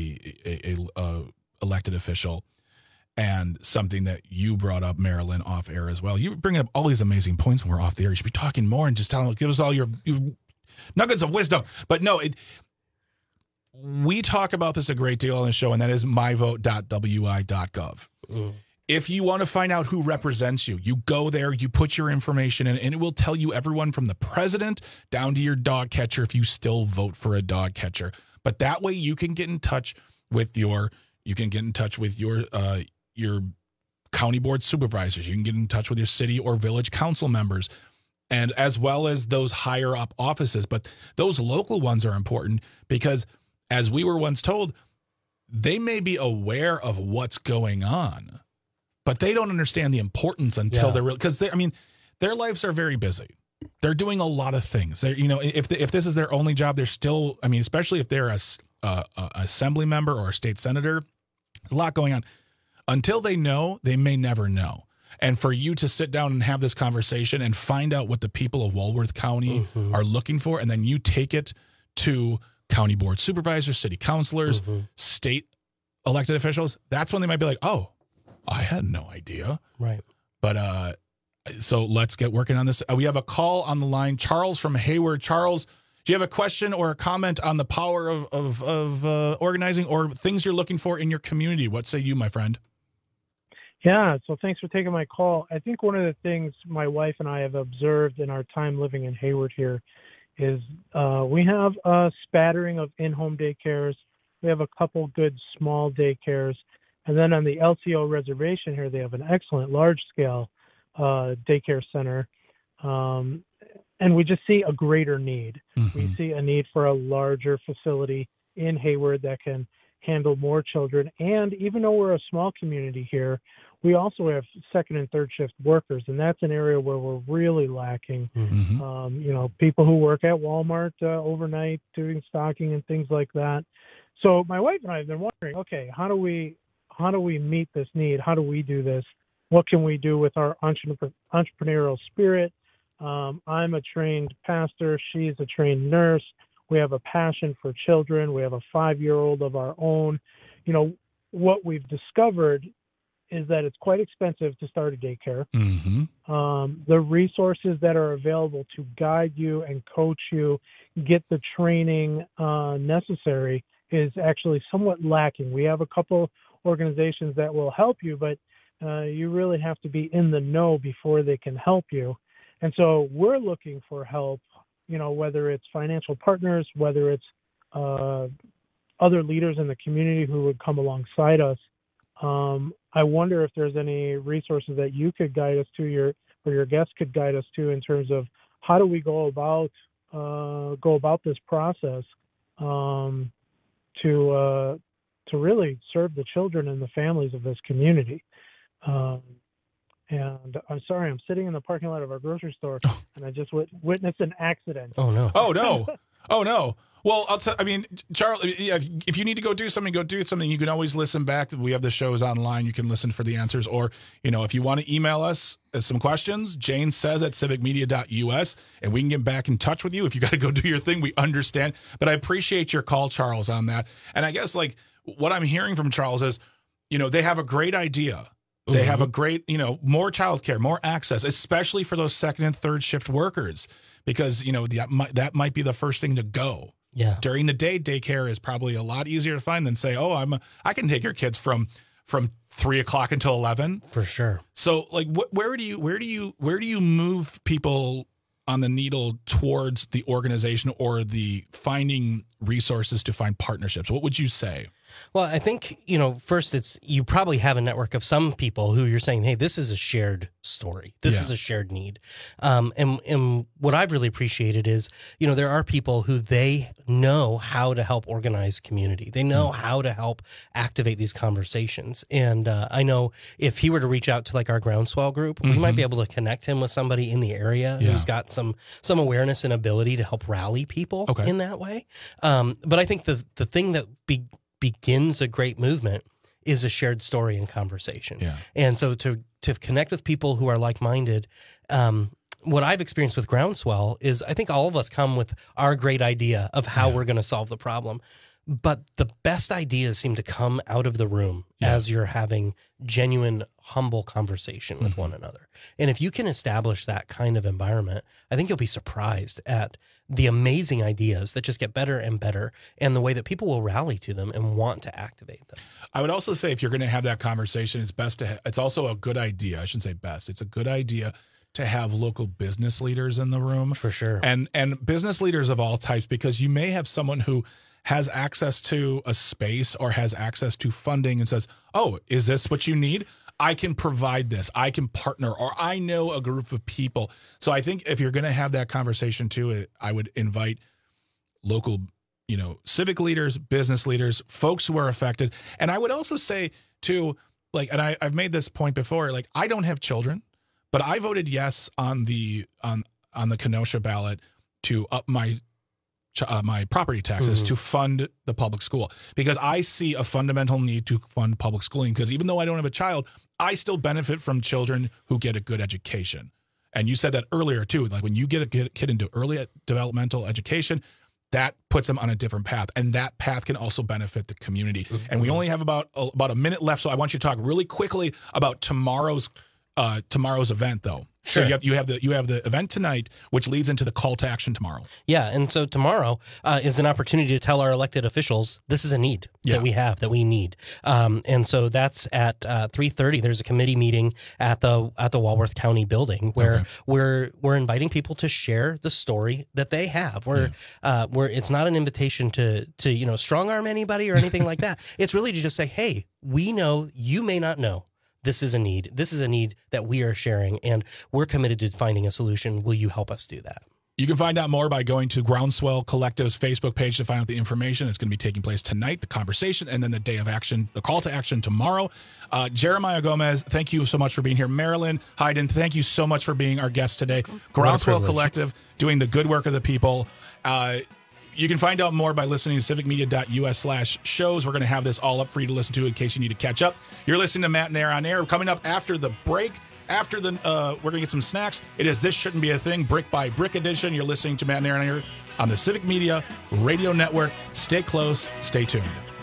elected official, and something that you brought up, Marilyn, off air as well. You bring up all these amazing points when we're off the air. You should be talking more and just give us all your nuggets of wisdom. But no, we talk about this a great deal on the show, and that is myvote.wi.gov. If you want to find out who represents you, you go there, you put your information in, and it will tell you everyone from the president down to your dog catcher if you still vote for a dog catcher. But that way you can get in touch with your county board supervisors. You can get in touch with your city or village council members, and as well as those higher up offices. But those local ones are important because, as we were once told, they may be aware of what's going on, but they don't understand the importance until they're because their lives are very busy. They're doing a lot of things. If this is their only job, they're still, especially if they're a assembly member or a state senator, a lot going on. Until they know, they may never know. And for you to sit down and have this conversation and find out what the people of Walworth County are looking for, and then you take it to county board supervisors, city councilors, state elected officials, that's when they might be like, oh, I had no idea. Right. But so let's get working on this. We have a call on the line. Charles from Hayward. Charles, do you have a question or a comment on the power of organizing or things you're looking for in your community? What say you, my friend? Yeah, so thanks for taking my call. I think one of the things my wife and I have observed in our time living in Hayward here is we have a spattering of in-home daycares. We have a couple good small daycares. And then on the LCO reservation here, they have an excellent large-scale daycare center. And we just see a greater need. We see a need for a larger facility in Hayward that can handle more children. And even though we're a small community here, we also have second and third shift workers, and that's an area where we're really lacking. People who work at Walmart overnight doing stocking and things like that. So my wife and I have been wondering, okay, how do we meet this need? How do we do this? What can we do with our entrepreneurial spirit? I'm a trained pastor. She's a trained nurse. We have a passion for children. We have a 5-year-old of our own. What we've discovered is that it's quite expensive to start a daycare. The resources that are available to guide you and coach you, get the training necessary, is actually somewhat lacking. We have a couple organizations that will help you, but you really have to be in the know before they can help you. And so we're looking for help, whether it's financial partners, whether it's other leaders in the community who would come alongside us. I wonder if there's any resources that you could guide us to, or your guests could guide us to, in terms of how do we go about this process to really serve the children and the families of this community. And I'm sorry, I'm sitting in the parking lot of our grocery store, and I just witnessed an accident. Oh, no. Oh, no. Oh, no. Well, Charlie, if you need to go do something, You can always listen back. We have the shows online. You can listen for the answers. Or, if you want to email us some questions, Jane says at civicmedia.us, and we can get back in touch with you. If you got to go do your thing, we understand. But I appreciate your call, Charles, on that. And I guess, what I'm hearing from Charles is, they have a great idea. They have a great, more childcare, more access, especially for those second and third shift workers, because, that might be the first thing to go. Yeah. During the day, daycare is probably a lot easier to find than say, I can take your kids from 3 o'clock until 11. For sure. So where do you move people on the needle towards the organization or the finding resources to find partnerships? What would you say? Well, I think, first you probably have a network of some people who you're saying, hey, this is a shared story. This is a shared need. And what I've really appreciated is, there are people who they know how to help organize community. They know how to help activate these conversations. And I know if he were to reach out to our Groundswell group, we might be able to connect him with somebody in the area who's got some awareness and ability to help rally people in that way. But I think the thing that begins a great movement is a shared story and conversation. Yeah. And so to connect with people who are like-minded, what I've experienced with Groundswell is I think all of us come with our great idea of how we're going to solve the problem. But the best ideas seem to come out of the room as you're having genuine, humble conversation with one another. And if you can establish that kind of environment, I think you'll be surprised at the amazing ideas that just get better and better, and the way that people will rally to them and want to activate them. I would also say if you're going to have that conversation, it's also a good idea. I shouldn't say best. It's a good idea to have local business leaders in the room. For sure. And business leaders of all types, because you may have someone who has access to a space or has access to funding and says, oh, is this what you need? I can provide this. I can partner, or I know a group of people. So I think if you're going to have that conversation too, I would invite local, civic leaders, business leaders, folks who are affected. And I would also say too, and I've made this point before, I don't have children, but I voted yes on the Kenosha ballot to up my property taxes to fund the public school, because I see a fundamental need to fund public schooling, because even though I don't have a child, I still benefit from children who get a good education. And you said that earlier too, when you get a kid into early developmental education, that puts them on a different path, and that path can also benefit the community. And we only have about a minute left, so I want you to talk really quickly about tomorrow's event, though. Sure. So you have the event tonight, which leads into the call to action tomorrow. Yeah, and so tomorrow is an opportunity to tell our elected officials this is a need that we need. And so that's at 3:30. There's a committee meeting at the Walworth County building where we're inviting people to share the story that they have. Where it's not an invitation to strong arm anybody or anything like that. It's really to just say, hey, we know you may not know. This is a need. This is a need that we are sharing, and we're committed to finding a solution. Will you help us do that? You can find out more by going to Groundswell Collective's Facebook page to find out the information. It's going to be taking place tonight, the conversation, and then the day of action, the call to action tomorrow. Jeremiah Gomez, thank you so much for being here. Marilyn Hayden, thank you so much for being our guest today. Groundswell Collective, doing the good work of the people. You can find out more by listening to civicmedia.us/shows. We're going to have this all up for you to listen to in case you need to catch up. You're listening to Matt and Air on Air. Coming up after the break, we're going to get some snacks. It is This Shouldn't Be a Thing, Brick by Brick edition. You're listening to Matt and Air on Air on the Civic Media Radio Network. Stay close. Stay tuned.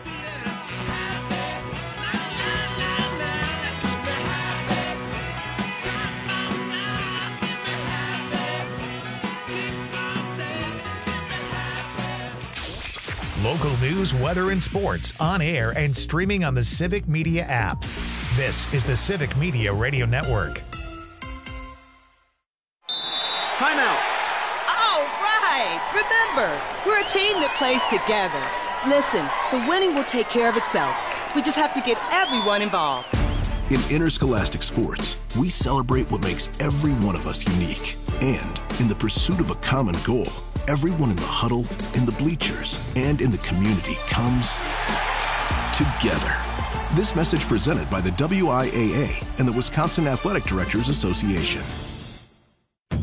Local news, weather, and sports on air and streaming on the Civic Media app. This is the Civic Media Radio Network. Timeout. All right. Remember, we're a team that plays together. Listen, the winning will take care of itself. We just have to get everyone involved. In interscholastic sports, we celebrate what makes every one of us unique. And in the pursuit of a common goal, everyone in the huddle, in the bleachers, and in the community comes together. This message presented by the WIAA and the Wisconsin Athletic Directors Association.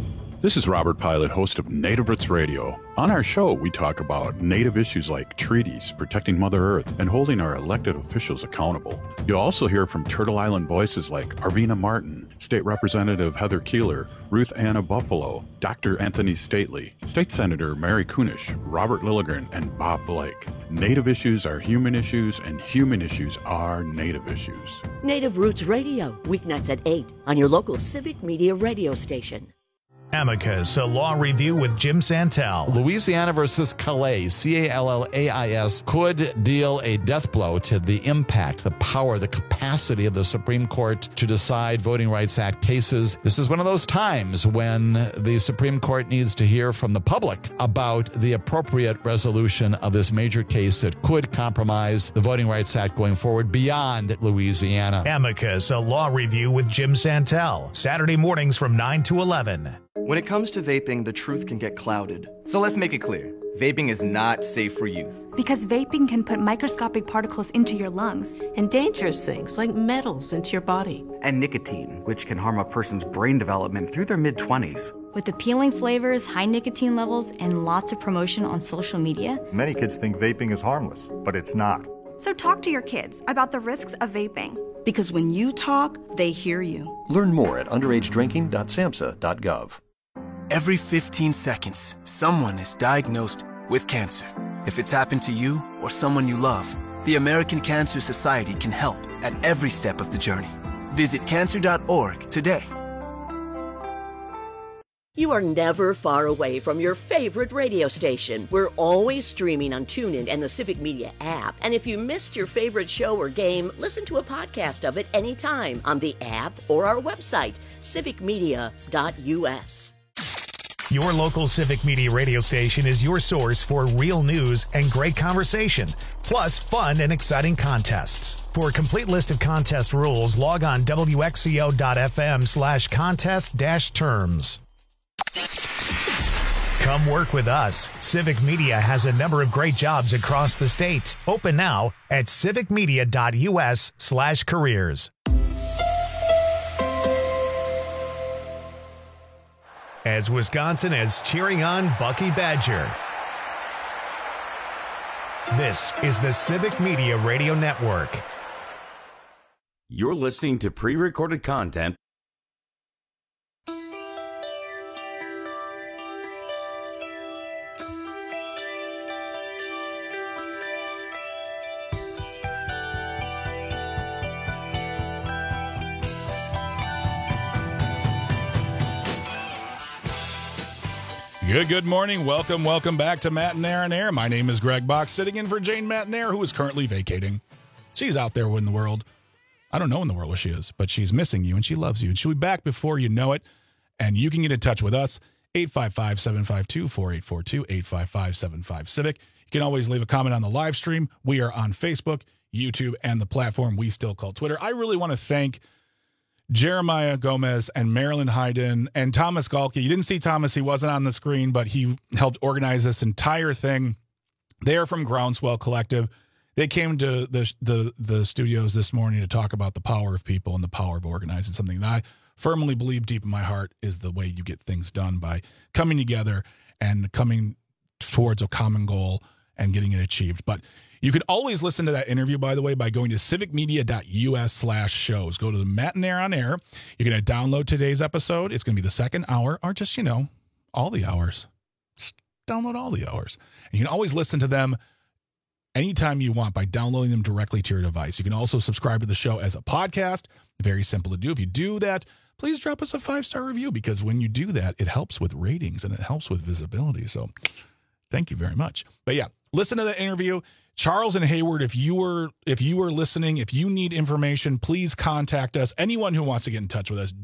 This is Robert Pilot, host of Native Roots Radio. On our show, we talk about Native issues like treaties, protecting Mother Earth, and holding our elected officials accountable. You'll also hear from Turtle Island voices like Arvina Martin, State Representative Heather Keeler, Ruth Anna Buffalo, Dr. Anthony Stately, State Senator Mary Kunish, Robert Lilligren, and Bob Blake. Native issues are human issues, and human issues are Native issues. Native Roots Radio, weeknights at 8 on your local Civic Media radio station. Amicus, a law review with Jim Santel. Louisiana versus Calais, Callais, could deal a death blow to the impact, the power, the capacity of the Supreme Court to decide Voting Rights Act cases. This is one of those times when the Supreme Court needs to hear from the public about the appropriate resolution of this major case that could compromise the Voting Rights Act going forward beyond Louisiana. Amicus, a law review with Jim Santel. Saturday mornings from 9 to 11. When it comes to vaping, the truth can get clouded. So let's make it clear. Vaping is not safe for youth. Because vaping can put microscopic particles into your lungs. And dangerous things like metals into your body. And nicotine, which can harm a person's brain development through their mid-20s. With appealing flavors, high nicotine levels, and lots of promotion on social media. Many kids think vaping is harmless, but it's not. So talk to your kids about the risks of vaping. Because when you talk, they hear you. Learn more at underagedrinking.samhsa.gov. Every 15 seconds, someone is diagnosed with cancer. If it's happened to you or someone you love, the American Cancer Society can help at every step of the journey. Visit cancer.org today. You are never far away from your favorite radio station. We're always streaming on TuneIn and the Civic Media app. And if you missed your favorite show or game, listen to a podcast of it anytime on the app or our website, civicmedia.us. Your local Civic Media radio station is your source for real news and great conversation, plus fun and exciting contests. For a complete list of contest rules, log on wxco.fm/contest-terms. Come work with us. Civic Media has a number of great jobs across the state. Open now at civicmedia.us/careers. As Wisconsin is cheering on Bucky Badger. This is the Civic Media Radio Network. You're listening to pre-recorded content. Good morning. Welcome back to Matt and Aaron Air. My name is Greg Box, sitting in for Jane Mattinair, who is currently vacating. She's out there in the world. I don't know in the world where she is, but she's missing you, and she loves you, and she'll be back before you know it. And you can get in touch with us, 855-752-4842, 855-75-CIVIC. You can always leave a comment on the live stream. We are on Facebook, YouTube, and the platform we still call Twitter. I really want to thank Jeremiah Gomez and Marilyn Hayden and Thomas Galke. You didn't see Thomas. He wasn't on the screen, but he helped organize this entire thing. They're from Groundswell Collective. They came to the studios this morning to talk about the power of people and the power of organizing, something that I firmly believe deep in my heart is the way you get things done, by coming together and coming towards a common goal and getting it achieved. But you can always listen to that interview, by the way, by going to civicmedia.us/shows. Go to the Mattinair on Air. You're going to download today's episode. It's going to be the second hour, or just, all the hours. Just download all the hours. And you can always listen to them anytime you want by downloading them directly to your device. You can also subscribe to the show as a podcast. Very simple to do. If you do that, please drop us a 5-star review, because when you do that, it helps with ratings and it helps with visibility. So thank you very much. But yeah, listen to the interview. Charles and Hayward, if you were listening, if you need information, please contact us. Anyone who wants to get in touch with us,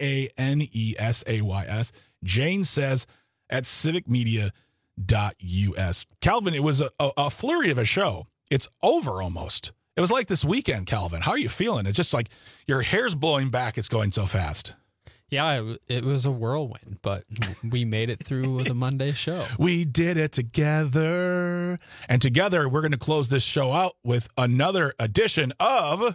JANESAYS, Jane says at civicmedia.us. Calvin, it was a flurry of a show. It's over almost. It was like this weekend, Calvin. How are you feeling? It's just like your hair's blowing back. It's going so fast. Yeah, it was a whirlwind, but we made it through the Monday show. We did it together. And together, we're going to close this show out with another edition of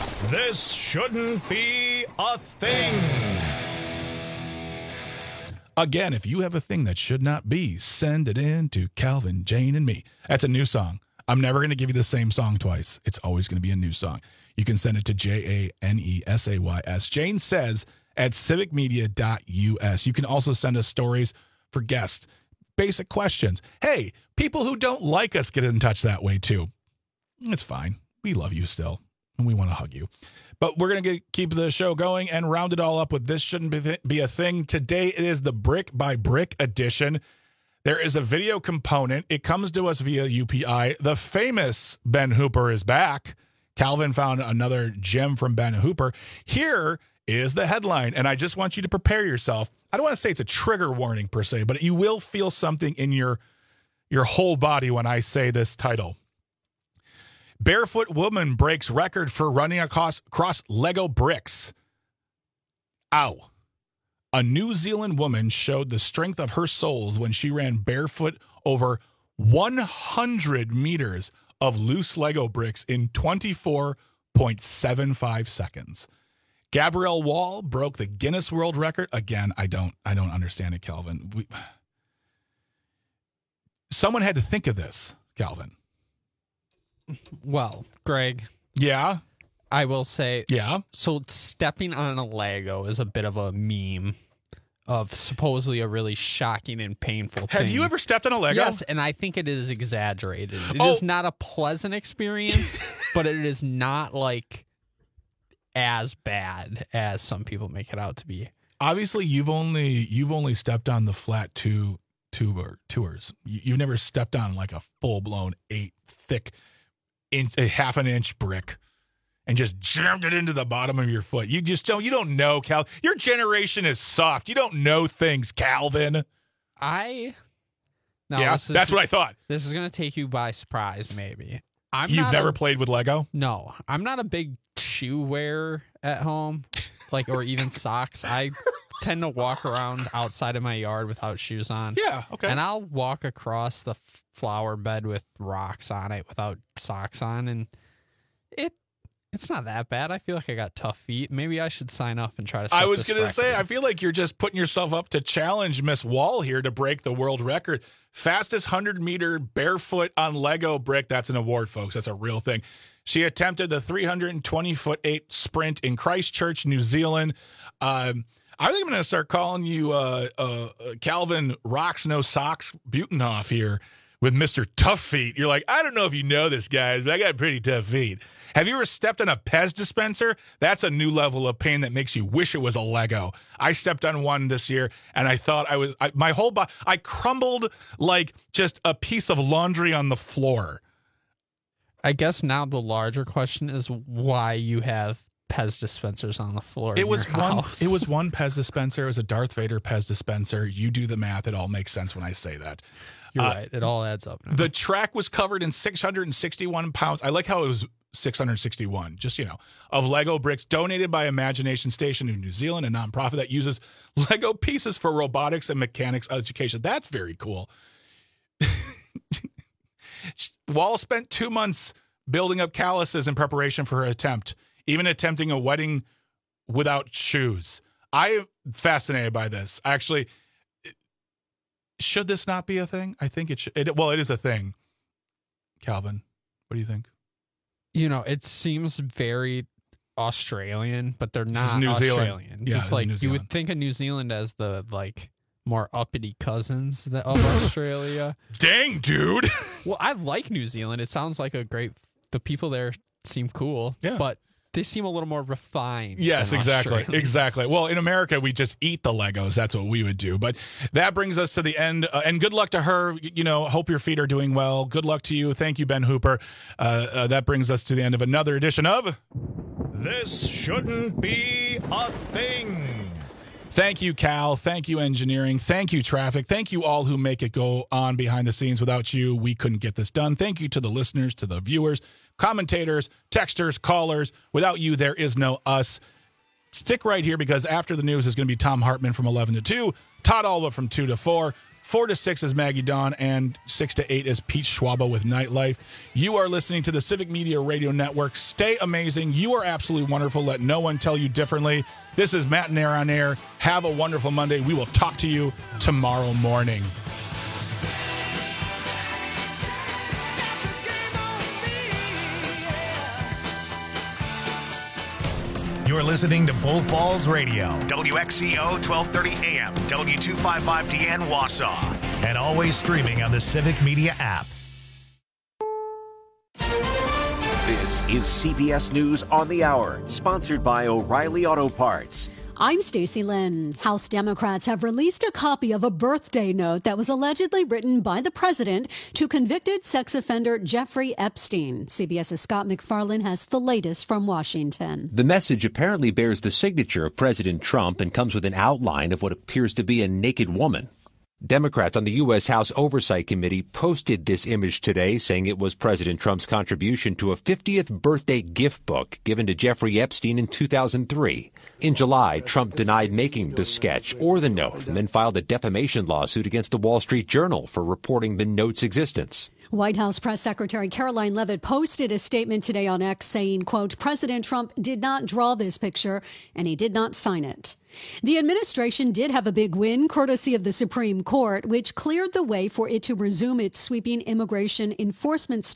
This Shouldn't Be a Thing. Again, if you have a thing that should not be, send it in to Calvin, Jane, and me. That's a new song. I'm never going to give you the same song twice. It's always going to be a new song. You can send it to JANESAYS. Jane says at civicmedia.us. You can also send us stories for guests, basic questions. Hey, people who don't like us get in touch that way too. It's fine. We love you still, and we want to hug you. But we're going to keep the show going and round it all up with This Shouldn't Be a Thing. Today it is the Brick by Brick edition. There is a video component. It comes to us via UPI. The famous Ben Hooper is back. Calvin found another gem from Ben Hooper. Here is the headline, and I just want you to prepare yourself. I don't want to say it's a trigger warning per se, but you will feel something in your whole body when I say this title. Barefoot woman breaks record for running across Lego bricks. Ow. A New Zealand woman showed the strength of her soles when she ran barefoot over 100 meters of loose Lego bricks in 24.75 seconds. Gabrielle Wall broke the Guinness World Record. Again, I don't understand it, Calvin. Someone had to think of this, Calvin. Well, Greg. Yeah? I will say. Yeah? So stepping on a Lego is a bit of a meme of supposedly a really shocking and painful thing. Have you ever stepped on a Lego? Yes, and I think it is exaggerated. It is not a pleasant experience, but it is not like as bad as some people make it out to be. Obviously, you've only stepped on the flat tours. You've never stepped on like a full-blown 8 thick a half an inch brick and just jammed it into the bottom of your foot. You don't know, Cal. Your generation is soft. You don't know things, Calvin. That's what I thought. This is going to take you by surprise, maybe. You've never played with Lego? No. I'm not a big shoe wearer at home, or even socks. I tend to walk around outside of my yard without shoes on. Yeah, okay. And I'll walk across the flower bed with rocks on it without socks on, and it's not that bad. I feel like I got tough feet. Maybe I should sign up and try to set I was going to say, I feel like you're just putting yourself up to challenge Miss Wall here to break the world record. Fastest 100-meter barefoot on Lego brick. That's an award, folks. That's a real thing. She attempted the 320-foot-8 sprint in Christchurch, New Zealand. I think I'm going to start calling you Calvin Rocks No Socks Butenhoff here with Mr. Tough Feet. You're like, I don't know if you know this, guys, but I got pretty tough feet. Have you ever stepped on a Pez dispenser? That's a new level of pain that makes you wish it was a Lego. I stepped on one this year, and I thought my whole body, I crumbled like just a piece of laundry on the floor. I guess now the larger question is why you have Pez dispensers on the floor. It was one Pez dispenser. It was a Darth Vader Pez dispenser. You do the math. It all makes sense when I say that. You're right. It all adds up now. The track was covered in 661 pounds. I like how it was 661, just, of Lego bricks donated by Imagination Station in New Zealand, a nonprofit that uses Lego pieces for robotics and mechanics education. That's very cool. Wall spent 2 months building up calluses in preparation for her attempt, even attempting a wedding without shoes. I'm fascinated by this. Actually, should this not be a thing? I think it should. It is a thing. Calvin, what do you think? It seems very Australian, but they're not New Australian. Zealand. Yeah, it's New Zealand. You would think of New Zealand as the more uppity cousins of Australia. Dang, dude. Well, I like New Zealand. It sounds like the people there seem cool. Yeah. But they seem a little more refined. Yes, exactly. Australians. Exactly. Well, in America, we just eat the Legos. That's what we would do. But that brings us to the end. And good luck to her. Hope your feet are doing well. Good luck to you. Thank you, Ben Hooper. That brings us to the end of another edition of This Shouldn't Be a Thing. Thank you, Cal. Thank you, engineering. Thank you, traffic. Thank you all who make it go on behind the scenes. Without you, we couldn't get this done. Thank you to the listeners, to the viewers, commentators, texters, callers. Without you, there is no us. Stick right here because after the news is going to be Tom Hartman from 11 to 2, Todd Alba from 2 to 4, 4 to 6 is Maggie Dawn, and 6 to 8 is Pete Schwaba with Nightlife. You are listening to the Civic Media Radio Network. Stay amazing. You are absolutely wonderful. Let no one tell you differently. This is Matt and Air on Air. Have a wonderful Monday. We will talk to you tomorrow morning. You're listening to Bull Falls Radio, WXCO 1230 AM, W255DN Wausau, and always streaming on the Civic Media app. This is CBS News on the Hour, sponsored by O'Reilly Auto Parts. I'm Stacey Lynn. House Democrats have released a copy of a birthday note that was allegedly written by the president to convicted sex offender Jeffrey Epstein. CBS's Scott McFarlane has the latest from Washington. The message apparently bears the signature of President Trump and comes with an outline of what appears to be a naked woman. Democrats on the U.S. House Oversight Committee posted this image today, saying it was President Trump's contribution to a 50th birthday gift book given to Jeffrey Epstein in 2003. In July, Trump denied making the sketch or the note and then filed a defamation lawsuit against the Wall Street Journal for reporting the note's existence. White House Press Secretary Caroline Leavitt posted a statement today on X saying, quote, President Trump did not draw this picture and he did not sign it. The administration did have a big win, courtesy of the Supreme Court, which cleared the way for it to resume its sweeping immigration enforcement